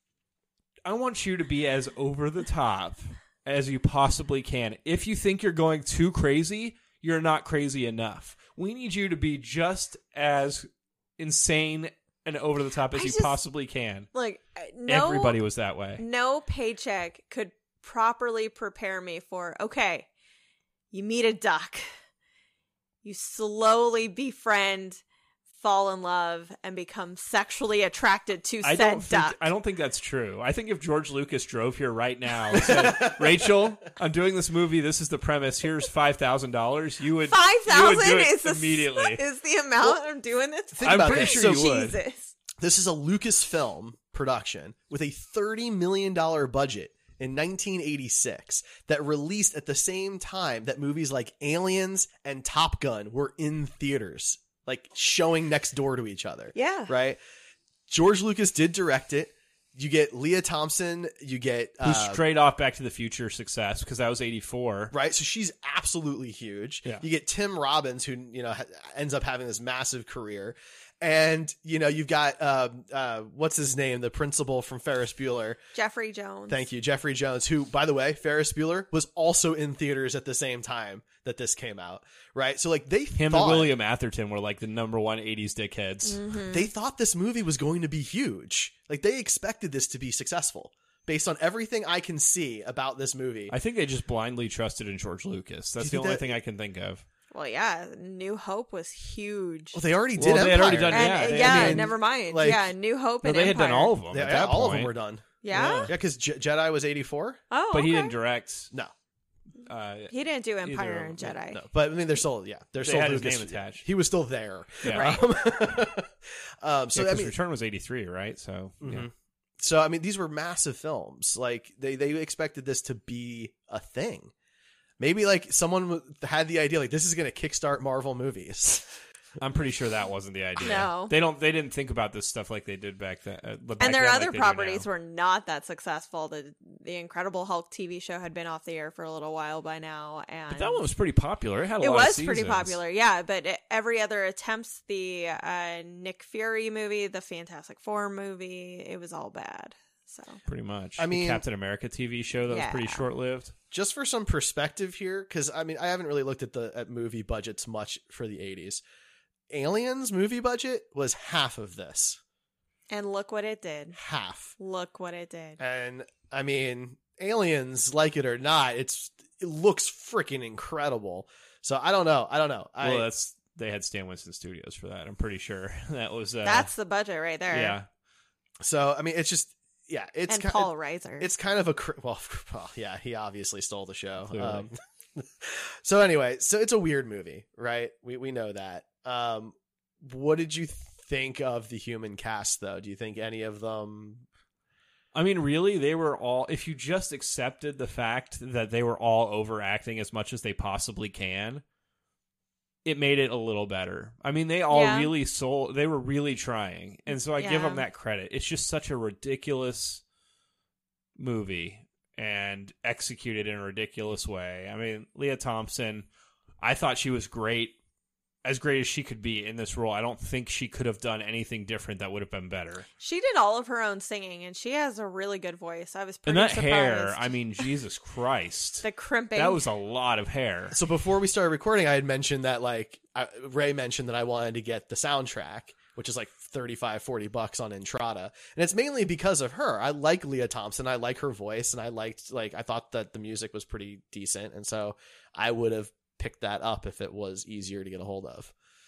I want you to be as over the top as you possibly can. If you think you're going too crazy, you're not crazy enough. We need you to be just insane and over the top as you possibly can. Like, everybody was that way. No paycheck could properly prepare me for, okay, you meet a duck. You slowly befriend, fall in love, and become sexually attracted to said duck. I don't think that's true. I think if George Lucas drove here right now and said, Rachel, I'm doing this movie. This is the premise. Here's $5,000. You would do it immediately. Is the amount I'm doing this? Think about pretty this. sure you would. Jesus. This is a Lucasfilm production with a $30 million budget in 1986 that released at the same time that movies like Aliens and Top Gun were in theaters, like showing next door to each other. Yeah. Right? George Lucas did direct it. You get Leah Thompson. You get... Who's straight off Back to the Future success, because that was 84. Right? So she's absolutely huge. Yeah. You get Tim Robbins, who, ends up having this massive career. And, you've got, what's his name? The principal from Ferris Bueller. Jeffrey Jones. Thank you. Jeffrey Jones, who, by the way, Ferris Bueller was also in theaters at the same time that this came out. Right? So, like, Him and William Atherton were, like, the number one 80s dickheads. Mm-hmm. They thought this movie was going to be huge. Like, they expected this to be successful. Based on everything I can see about this movie. I think they just blindly trusted in George Lucas. That's the only thing I can think of. Well, yeah, New Hope was huge. Well, they already did Empire. They had already done, and, never mind. New Hope and they had Empire. done all of them. Yeah, all of them were done. Yeah? Yeah, because Jedi was 84. Oh, but he didn't direct. No. He didn't do Empire and Jedi. No, but I mean, they're still, they're still had his name attached. He was still there. Yeah. Right. So I mean, Return was 83, right? So, yeah. So, I mean, these were massive films. Like, they expected this to be a thing. Maybe, like, someone had the idea, like, this is going to kickstart Marvel movies. I'm pretty sure that wasn't the idea. No. They didn't think about this stuff like they did back then. And their other properties were not that successful. The Incredible Hulk TV show had been off the air for a little while by now. But that one was pretty popular. It had a lot of seasons. It was pretty popular, yeah. But every other attempts, the Nick Fury movie, the Fantastic Four movie, it was all bad. So pretty much. I mean, the Captain America TV show that was pretty short-lived. Just for some perspective here, because I mean, I haven't really looked at movie budgets much for the 80s. Aliens movie budget was half of this. And look what it did. Half. Look what it did. And I mean, Aliens, like it or not, it looks freaking incredible. So I don't know. Well, they had Stan Winston Studios for that. I'm pretty sure that was. That's the budget right there. Yeah. So I mean, it's just. Yeah, it's and Paul Reiser. It's kind of well, yeah, he obviously stole the show. So anyway, so it's a weird movie, right? We know that. What did you think of the human cast, though? Do you think any of them? I mean, really, they were all. If you just accepted the fact that they were all overacting as much as they possibly can, it made it a little better. I mean, they all really sold. They were really trying, and so I give them that credit. It's just such a ridiculous movie and executed in a ridiculous way. I mean, Leah Thompson, I thought she was great, as great as she could be in this role. I don't think she could have done anything different that would have been better. She did all of her own singing, and she has a really good voice. I was pretty surprised. And that hair, I mean, Jesus Christ. The crimping. That was a lot of hair. So before we started recording, I had mentioned that, like, Ray mentioned that I wanted to get the soundtrack, which is like $35-$40 on Entrada. And it's mainly because of her. I like Leah Thompson. I like her voice, and I thought that the music was pretty decent. And so I would have picked that up if it was easier to get a hold of.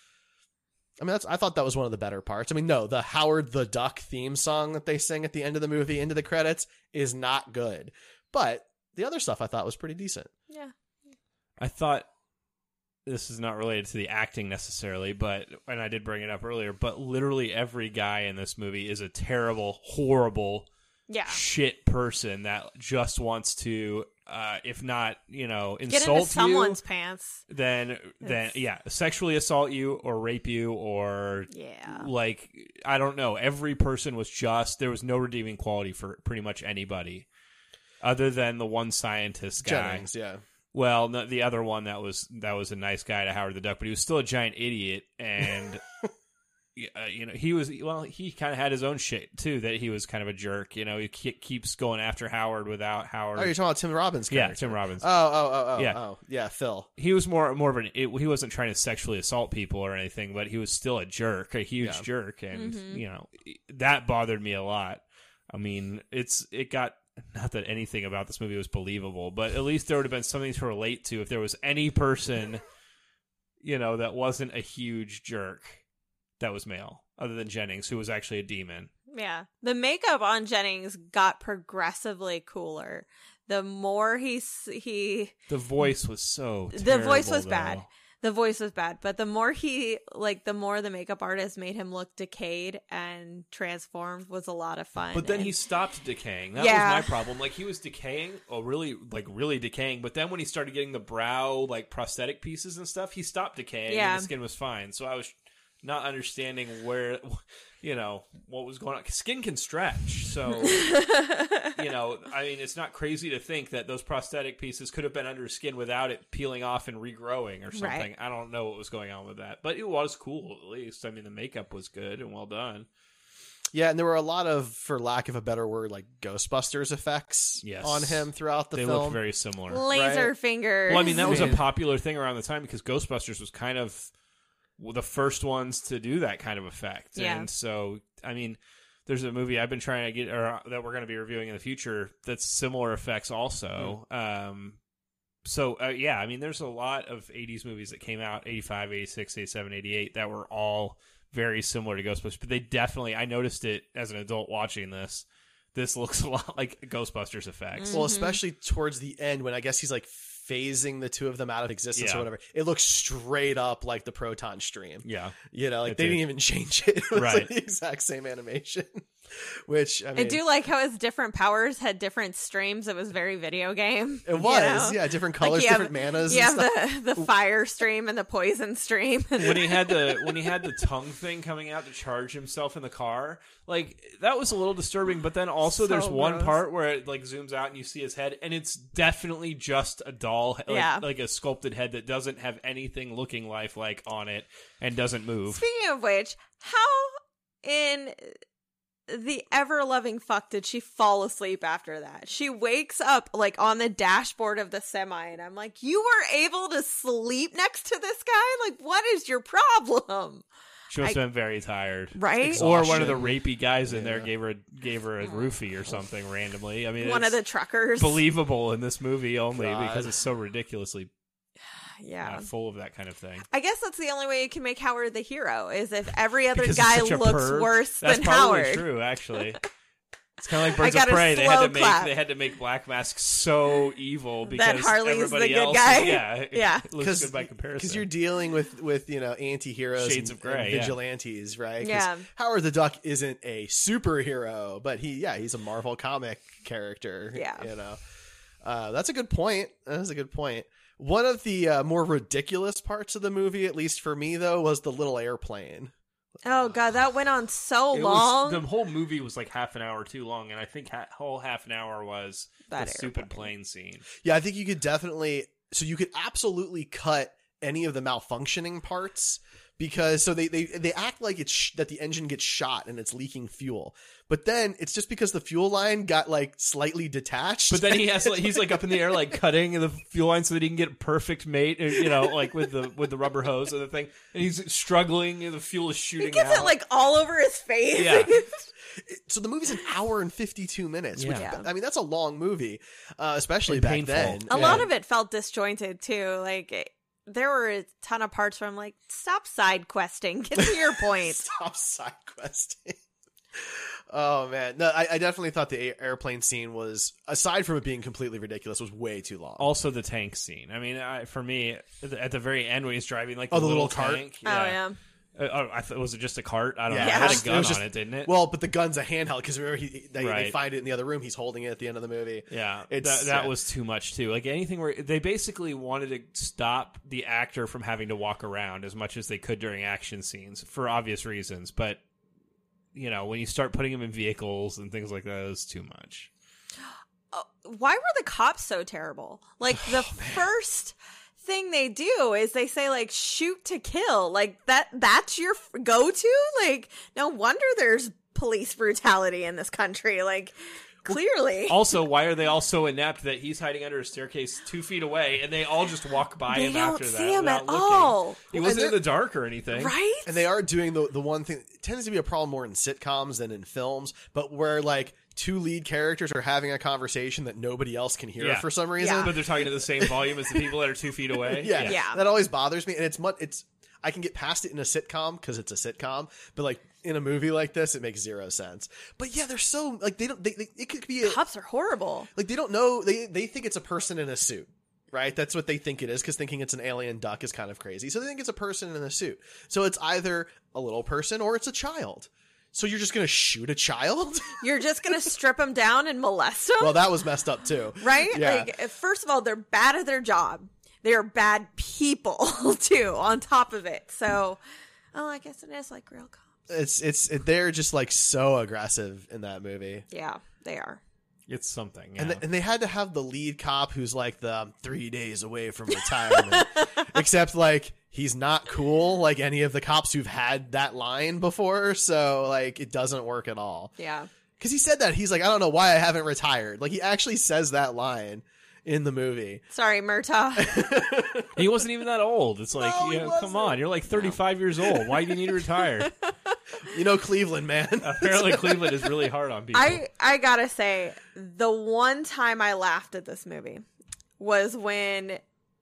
I mean, I thought that was one of the better parts. I mean, no, the Howard the Duck theme song that they sing at the end of the movie into the credits is not good. But the other stuff I thought was pretty decent. Yeah. I thought, this is not related to the acting necessarily, and I did bring it up earlier, but literally every guy in this movie is a terrible, horrible, shit person that just wants to, if not, insult get into someone's pants, then sexually assault you or rape you or like, I don't know. Every person was there was no redeeming quality for pretty much anybody other than the one scientist guy. Jennings, yeah. Well, no, the other one that was a nice guy to Howard the Duck, but he was still a giant idiot, and he kind of had his own shit too, that he was kind of a jerk. He keeps going after Howard without Howard. Oh, you're talking about Tim Robbins' character. Yeah, Tim Robbins. Yeah, Phil. He was more of he wasn't trying to sexually assault people or anything, but he was still a jerk, a huge jerk, and that bothered me a lot. I mean, it got, not that anything about this movie was believable, but at least there would have been something to relate to if there was any person, that wasn't a huge jerk that was male, other than Jennings, who was actually a demon. Yeah. The makeup on Jennings got progressively cooler. The more the voice was so terrible, the voice was though. bad. The voice was bad, but the more the more the makeup artist made him look decayed and transformed was a lot of fun. But then he stopped decaying. That was my problem. Like, he was decaying, really decaying. But then when he started getting the brow, prosthetic pieces and stuff, he stopped decaying and the skin was fine. So I was not understanding where, what was going on. Skin can stretch. So, it's not crazy to think that those prosthetic pieces could have been under skin without it peeling off and regrowing or something. Right. I don't know what was going on with that. But it was cool, at least. I mean, the makeup was good and well done. Yeah, and there were a lot of, for lack of a better word, Ghostbusters effects on him throughout the film. They look very similar. Laser fingers. Well, I mean, that was a popular thing around the time because Ghostbusters was kind of the first ones to do that kind of effect. Yeah. And so, I mean, there's a movie I've been trying to get, or that we're going to be reviewing in the future, that's similar effects also. I mean, there's a lot of 80s movies that came out, 85, 86, 87, 88, that were all very similar to Ghostbusters. But they definitely, I noticed it as an adult watching this. This looks a lot like Ghostbusters effects. Well, especially towards the end when I guess he's phasing the two of them out of existence or whatever. It looks straight up like the Proton Stream. Yeah. They didn't even change it. It was the exact same animation. Which, I do like how his different powers had different streams. It was very video game. It was, different colors, different manas. Yeah, the fire stream and the poison stream. when he had the tongue thing coming out to charge himself in the car, that was a little disturbing. But then also there's one part where it zooms out and you see his head, and it's definitely just a doll, like a sculpted head that doesn't have anything looking lifelike on it and doesn't move. Speaking of which, how in the ever-loving fuck did she fall asleep after that? She wakes up on the dashboard of the semi, and I'm like, you were able to sleep next to this guy? What is your problem? She must have been very tired, right? Or one of the rapey guys in there gave her a roofie or something randomly. I mean, one of the truckers. Believable in this movie only because it's so ridiculously full of that kind of thing. I guess that's the only way you can make Howard the hero is if every other guy looks worse than Howard. That's probably true, actually. It's kind of like Birds of Prey. They had to make Black Mask so evil because that Harley's everybody the good else, guy. Looks good by comparison. Because you're dealing with anti-heroes, Shades of Grey, and vigilantes, right? Yeah. Howard the Duck isn't a superhero, but he's a Marvel comic character. Yeah, that's a good point. That's a good point. One of the more ridiculous parts of the movie, at least for me, though, was the little airplane. Oh, God, that went on so long. The whole movie was half an hour too long, and I think whole half an hour was the stupid plane scene. Yeah, I think you could definitely... So you could absolutely cut any of the malfunctioning parts because... So they act like that the engine gets shot and it's leaking fuel. But then it's just because the fuel line got slightly detached. But then he's up in the air cutting the fuel line so that he can get a perfect mate, with the rubber hose and the thing. And he's struggling, and the fuel is shooting out. He gets it all over his face. Yeah. So the movie's an hour and 52 minutes. Yeah. Which, I mean, that's a long movie, especially back painful. then. A lot of it felt disjointed too. There were a ton of parts where I'm like, stop side questing. Get to your point. Stop side questing. Oh, man. No, I definitely thought the airplane scene was, aside from it being completely ridiculous, was way too long. Also the tank scene. I mean, for me, at the very end when he's driving the little cart. Tank. Yeah. I thought, was it just a cart? I don't know. It had a gun on it, didn't it? Well, but the gun's a handheld because remember they find it in the other room. He's holding it at the end of the movie. Yeah, that was too much too. Anything where they basically wanted to stop the actor from having to walk around as much as they could during action scenes for obvious reasons. But when you start putting him in vehicles and things like that, it was too much. Why were the cops so terrible? The first thing they do is they say like shoot to kill. Like that's your go-to? Like no wonder there's police brutality in this country. Like clearly. Also, why are they all so inept that he's hiding under a staircase 2 feet away and they all just walk by him after that? They don't see him at looking? all. He wasn't in the dark or anything. Right? And they are doing the one thing, it tends to be a problem more in sitcoms than in films, but where like two lead characters are having a conversation that nobody else can hear for some reason. But they're talking to the same volume as the people that are 2 feet away. Yeah. That always bothers me. And it's I can get past it in a sitcom because it's a sitcom, but like in a movie like this, it makes zero sense. But yeah, they're so like they it could be cops are horrible. Like they don't know, they think it's a person in a suit. Right? That's what they think it is, because thinking it's an alien duck is kind of crazy. So they think it's a person in a suit. So it's either a little person or it's a child. So you're just going to shoot a child? You're just going to strip them down and molest them? Well, that was messed up too. Right? Yeah. Like, first of all, they're bad at their job. They are bad people too, on top of it. So, I guess it is like real cops. They're just like so aggressive in that movie. Yeah, they are. It's something. Yeah. And they had to have the lead cop who's like the 3 days away from retirement. Except like he's not cool like any of the cops who've had that line before. So like it doesn't work at all. Yeah. Because he said that. He's like, I don't know why I haven't retired. Like he actually says that line in the movie. Sorry, Murtaugh. He wasn't even that old. It's like, come on. You're like 35 years old. Why do you need to retire? You know Cleveland, man. Apparently Cleveland is really hard on people. I gotta say, the one time I laughed at this movie was when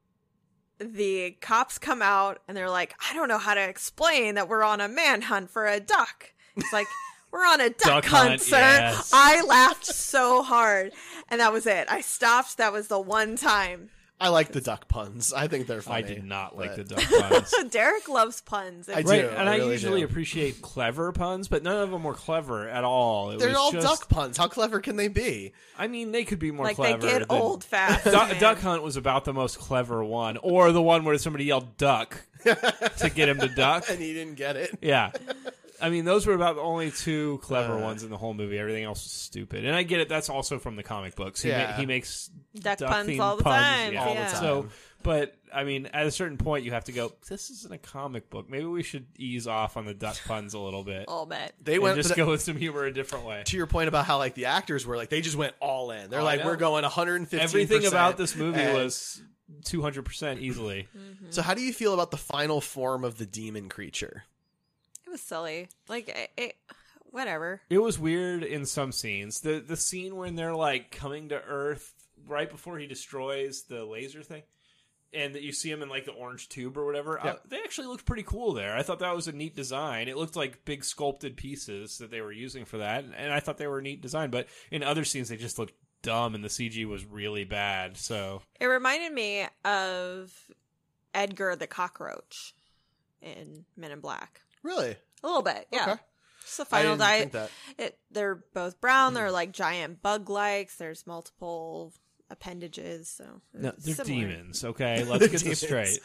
the cops come out and they're like, I don't know how to explain that we're on a manhunt for a duck. It's like, we're on a duck hunt, sir. Yes. I laughed so hard. And that was it. I stopped. That was the one time. I like the duck puns. I think they're funny. I did not like the duck puns. Derek loves puns. I do. And I really usually do. appreciate clever puns, but none of them were clever at all. They're all duck puns. How clever can they be? I mean, they could be more like clever. They get old fast. Duck Hunt was about the most clever one, or the one where somebody yelled "duck" to get him to duck, and he didn't get it. Yeah. I mean, those were about the only two clever ones in the whole movie. Everything else was stupid. And I get it. That's also from the comic books. He makes duck puns themed all the time. Yeah. All the time. So, but, I mean, at a certain point, you have to go, this isn't a comic book. Maybe we should ease off on the duck puns a little bit. A little bit. They went just go with some humor a different way. To your point about how, like, the actors were, like, they just went all in. They're like, we're going 115%. Everything about this movie was 200% easily. Mm-hmm. So how do you feel about the final form of the demon creature? It was silly. Like, whatever. It was weird in some scenes. The scene when they're like coming to Earth right before he destroys the laser thing, and that you see him in like the orange tube or whatever. Yep. They actually looked pretty cool there. I thought that was a neat design. It looked like big sculpted pieces that they were using for that, and I thought they were a neat design. But in other scenes, they just looked dumb, and the CG was really bad. So it reminded me of Edgar the Cockroach in Men in Black. Really? A little bit, yeah. Okay. It's the final diet. They're both brown. They're like giant bug-likes. There's multiple appendages. So no, they're similar. demons. Okay, let's get this straight.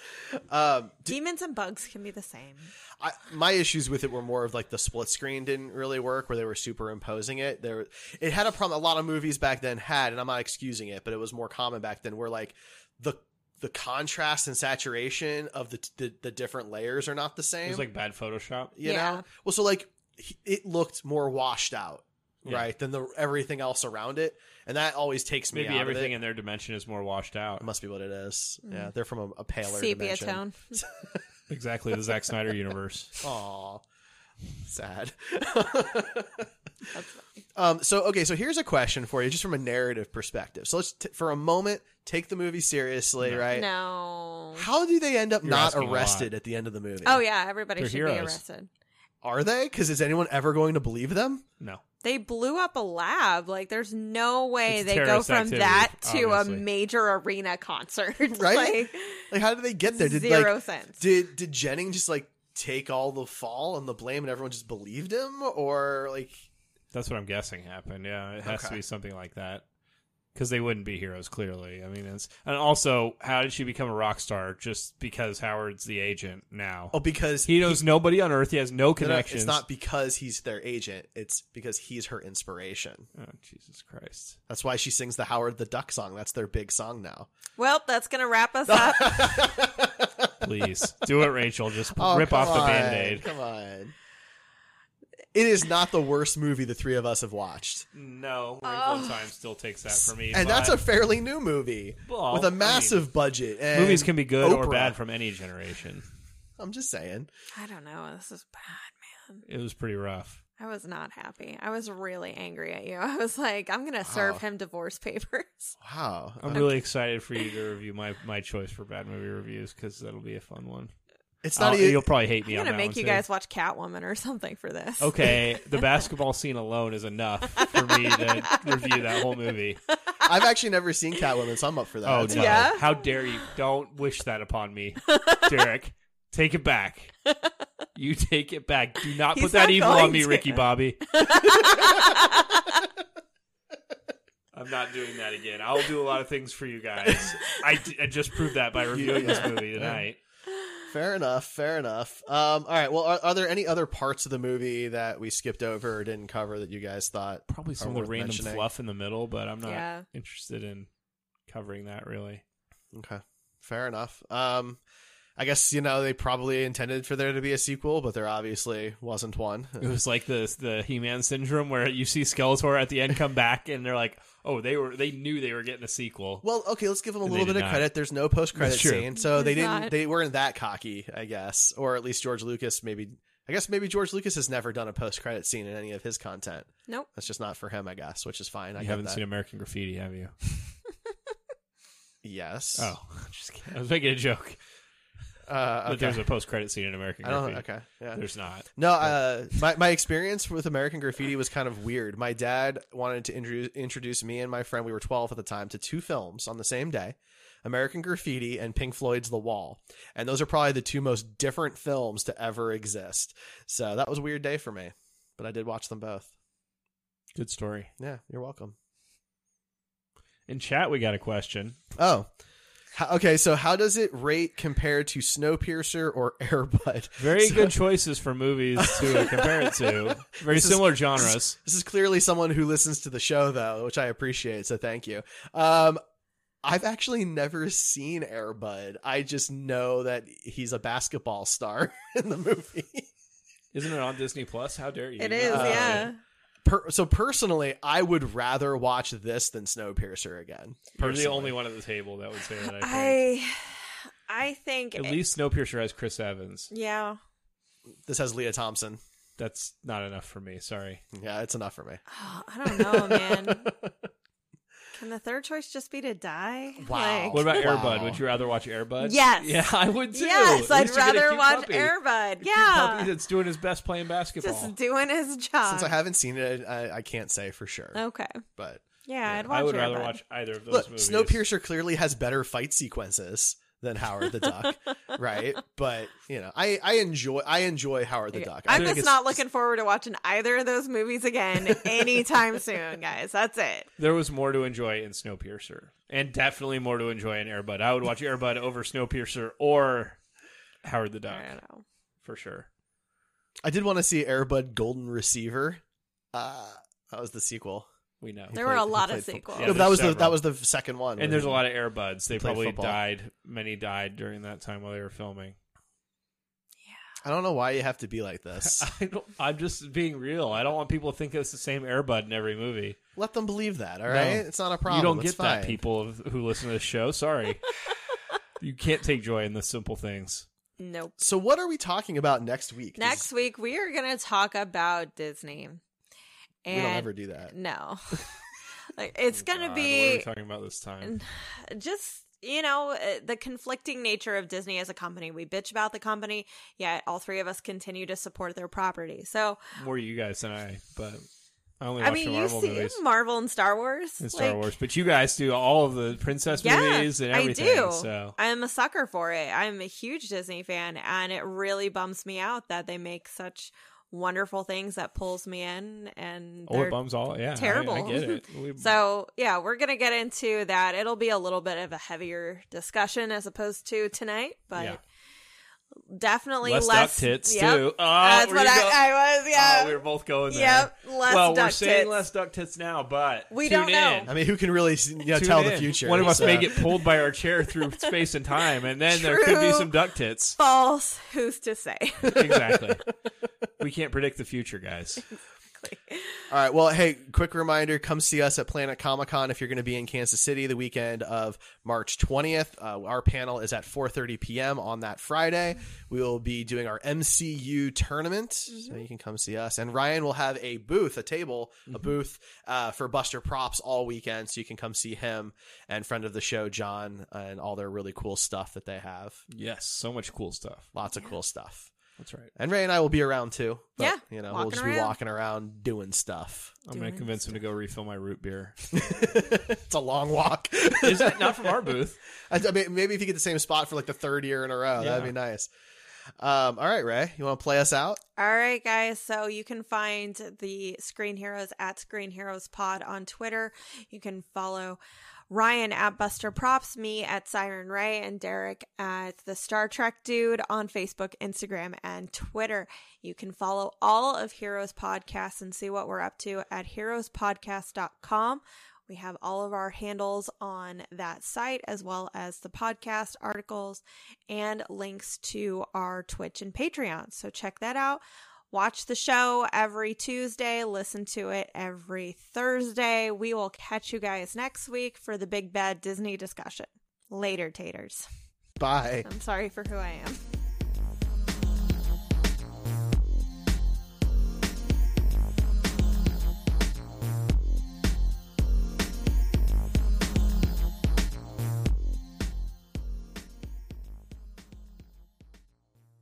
Demons and bugs can be the same. My issues with it were more of like the split screen didn't really work, where they were superimposing it. It had a problem. A lot of movies back then had, and I'm not excusing it, but it was more common back then, where like the contrast and saturation of the different layers are not the same. It was like bad Photoshop. You know? Well, so like it looked more washed out, right, than everything else around it. And that always takes me out of it. Maybe everything in their dimension is more washed out. It must be what it is. Yeah, they're from a paler sepia dimension. tone. Exactly, the Zack Snyder universe. Aw, sad. So here's a question for you, just from a narrative perspective. So let's for a moment take the movie seriously, right? No. How do they end up You're not asking a arrested at the end of the movie? Oh yeah, everybody They're should heroes. be arrested. Are they? Because is anyone ever going to believe them? No. They blew up a lab. Like, there's no way It's they go terrorist from activity, that to obviously. a major arena concert. Right? Like, how did they get there? Zero sense. Did Jennings just like take all the fall and the blame, and everyone just believed him, or like? That's what I'm guessing happened. Yeah, it has to Okay. be something like that. because they wouldn't be heroes, clearly. I mean, and also, how did she become a rock star? Just because Howard's the agent now? Oh, because he knows nobody on Earth. He has no connections. It's not because he's their agent. It's because he's her inspiration. Oh, Jesus Christ. That's why she sings the Howard the Duck song. That's their big song now. Well, that's going to wrap us up. Please, do it, Rachel. Just rip off the Band-Aid. Come on. It is not the worst movie the three of us have watched. No, Wrinkle in Time still takes that for me. And that's a fairly new movie with a massive budget. And movies can be good or Oprah. bad from any generation. I'm just saying. I don't know. This is bad, man. It was pretty rough. I was not happy. I was really angry at you. I was like, I'm going to serve him divorce papers. Wow. I'm really excited for you to review my choice for bad movie reviews, because that'll be a fun one. It's not. You'll probably hate me. I'm going to make you guys watch Catwoman or something for this. Okay, the basketball scene alone is enough for me to review that whole movie. I've actually never seen Catwoman, so I'm up for that. Oh no! Yeah? How dare you? Don't wish that upon me, Derek. Take it back. You take it back. Do not put that evil on me, Ricky Bobby. I'm not doing that again. I'll do a lot of things for you guys. I just proved that by reviewing this movie tonight. Fair enough. All right. Well, are there any other parts of the movie that we skipped over or didn't cover that you guys thought probably some of the random fluff in the middle, but I'm not interested in covering that really. Okay. Fair enough. I guess, they probably intended for there to be a sequel, but there obviously wasn't one. It was like the He-Man syndrome where you see Skeletor at the end come back and they're like, oh, they knew they were getting a sequel. Well, okay, let's give them a little bit of credit. There's no post-credit scene, so they weren't that cocky, I guess. Or at least George Lucas maybe George Lucas has never done a post-credit scene in any of his content. Nope. That's just not for him, I guess, which is fine. You haven't seen American Graffiti, have you? Yes. Oh, just kidding. I was making a joke. Okay. There's a post-credit scene in American Graffiti. Okay, yeah. There's not. No, my experience with American Graffiti was kind of weird. My dad wanted to introduce me and my friend, we were 12 at the time, to two films on the same day, American Graffiti and Pink Floyd's The Wall. And those are probably the two most different films to ever exist. So that was a weird day for me, but I did watch them both. Good story. Yeah, you're welcome. In chat, we got a question. Oh, okay, so how does it rate compared to Snowpiercer or Air Bud? Very good choices for movies to compare it to. Very similar genres. This is clearly someone who listens to the show, though, which I appreciate, so thank you. I've actually never seen Air Bud. I just know that he's a basketball star in the movie. Isn't it on Disney Plus? How dare you? It is, yeah. So personally, I would rather watch this than Snowpiercer again. You're the only one at the table that would say that. I think at least Snowpiercer has Chris Evans. Yeah. This has Leah Thompson. That's not enough for me. Sorry. Yeah, it's enough for me. Oh, I don't know, man. Can the third choice just be to die? Wow. What about Air Bud? Would you rather watch Air Bud? Yes. Yeah, I would too. Yes, I'd rather watch Air Bud. Yeah. Puppy that's doing his best playing basketball. Just doing his job. Since I haven't seen it, I can't say for sure. Okay. But yeah, I'd watch I would Air rather Bud. watch either of those look, movies. Snowpiercer clearly has better fight sequences than Howard the Duck, right? But I enjoy Howard the Duck. I'm just not looking forward to watching either of those movies again anytime soon, guys. That's it. There was more to enjoy in Snowpiercer, and definitely more to enjoy in Air Bud. I would watch Air Bud over Snowpiercer or Howard the Duck. I don't know. For sure. I did want to see Air Bud Golden Receiver. That was the sequel. We know there were a lot of sequels. Yeah, that was the second one. And there's a lot of Air Buds. They probably football. died. Many died during that time while they were filming. I don't know why you have to be like this. I'm just being real. I don't want people to think it's the same Air Bud in every movie. Let them believe that, all right? No, it's not a problem. You don't it's get fine. that, people who listen to this show. Sorry. You can't take joy in the simple things. Nope. So what are we talking about next week? Next week, we are going to talk about Disney. And we don't ever do that. No. It's going to be... What are we talking about this time? Just... the conflicting nature of Disney as a company. We bitch about the company, yet all three of us continue to support their property. So more you guys than I, but I only watch the Marvel you see movies. Marvel and Star Wars. And Star Wars. But you guys do all of the princess movies and everything. I do. So I'm a sucker for it. I'm a huge Disney fan, and it really bums me out that they make such wonderful things that pulls me in, and it bums all. Yeah, terrible. I get it. So yeah, we're gonna get into that. It'll be a little bit of a heavier discussion as opposed to tonight, but definitely less duck tits too. That's what I was. Yeah, we were both going there. Yep, less duck tits. We're saying less duck tits now, but we tune don't know. in. I mean, who can really tell the future? One of us may get pulled by our chair through space and time, and then there could be some duck tits. False. Who's to say? Exactly. We can't predict the future, guys. All right. Well, hey, quick reminder, come see us at Planet Comic-Con if you're going to be in Kansas City the weekend of March 20th. Our panel is at 4:30 p.m. on that Friday. We will be doing our MCU tournament, so you can come see us. And Ryan will have a booth for Buster Props all weekend, so you can come see him and friend of the show, John, and all their really cool stuff that they have. Yes, so much cool stuff. Lots of cool stuff. That's right. And Ray and I will be around too. But, yeah. We'll just be walking around doing stuff. I'm going to convince him to go refill my root beer. It's a long walk. Is it not from our booth? I mean, maybe if you get the same spot for like the third year in a row, that'd be nice. All right, Ray, you want to play us out? All right, guys. So you can find the Screen Heroes at Screen Heroes Pod on Twitter. You can follow Ryan at Buster Props, me at Siren Ray, and Derek at the Star Trek Dude on Facebook, Instagram, and Twitter. You can follow all of Heroes Podcasts and see what we're up to at heroespodcast.com. We have all of our handles on that site, as well as the podcast articles and links to our Twitch and Patreon. So check that out. Watch the show every Tuesday. Listen to it every Thursday. We will catch you guys next week for the big bad Disney discussion. Later, taters. Bye. I'm sorry for who I am.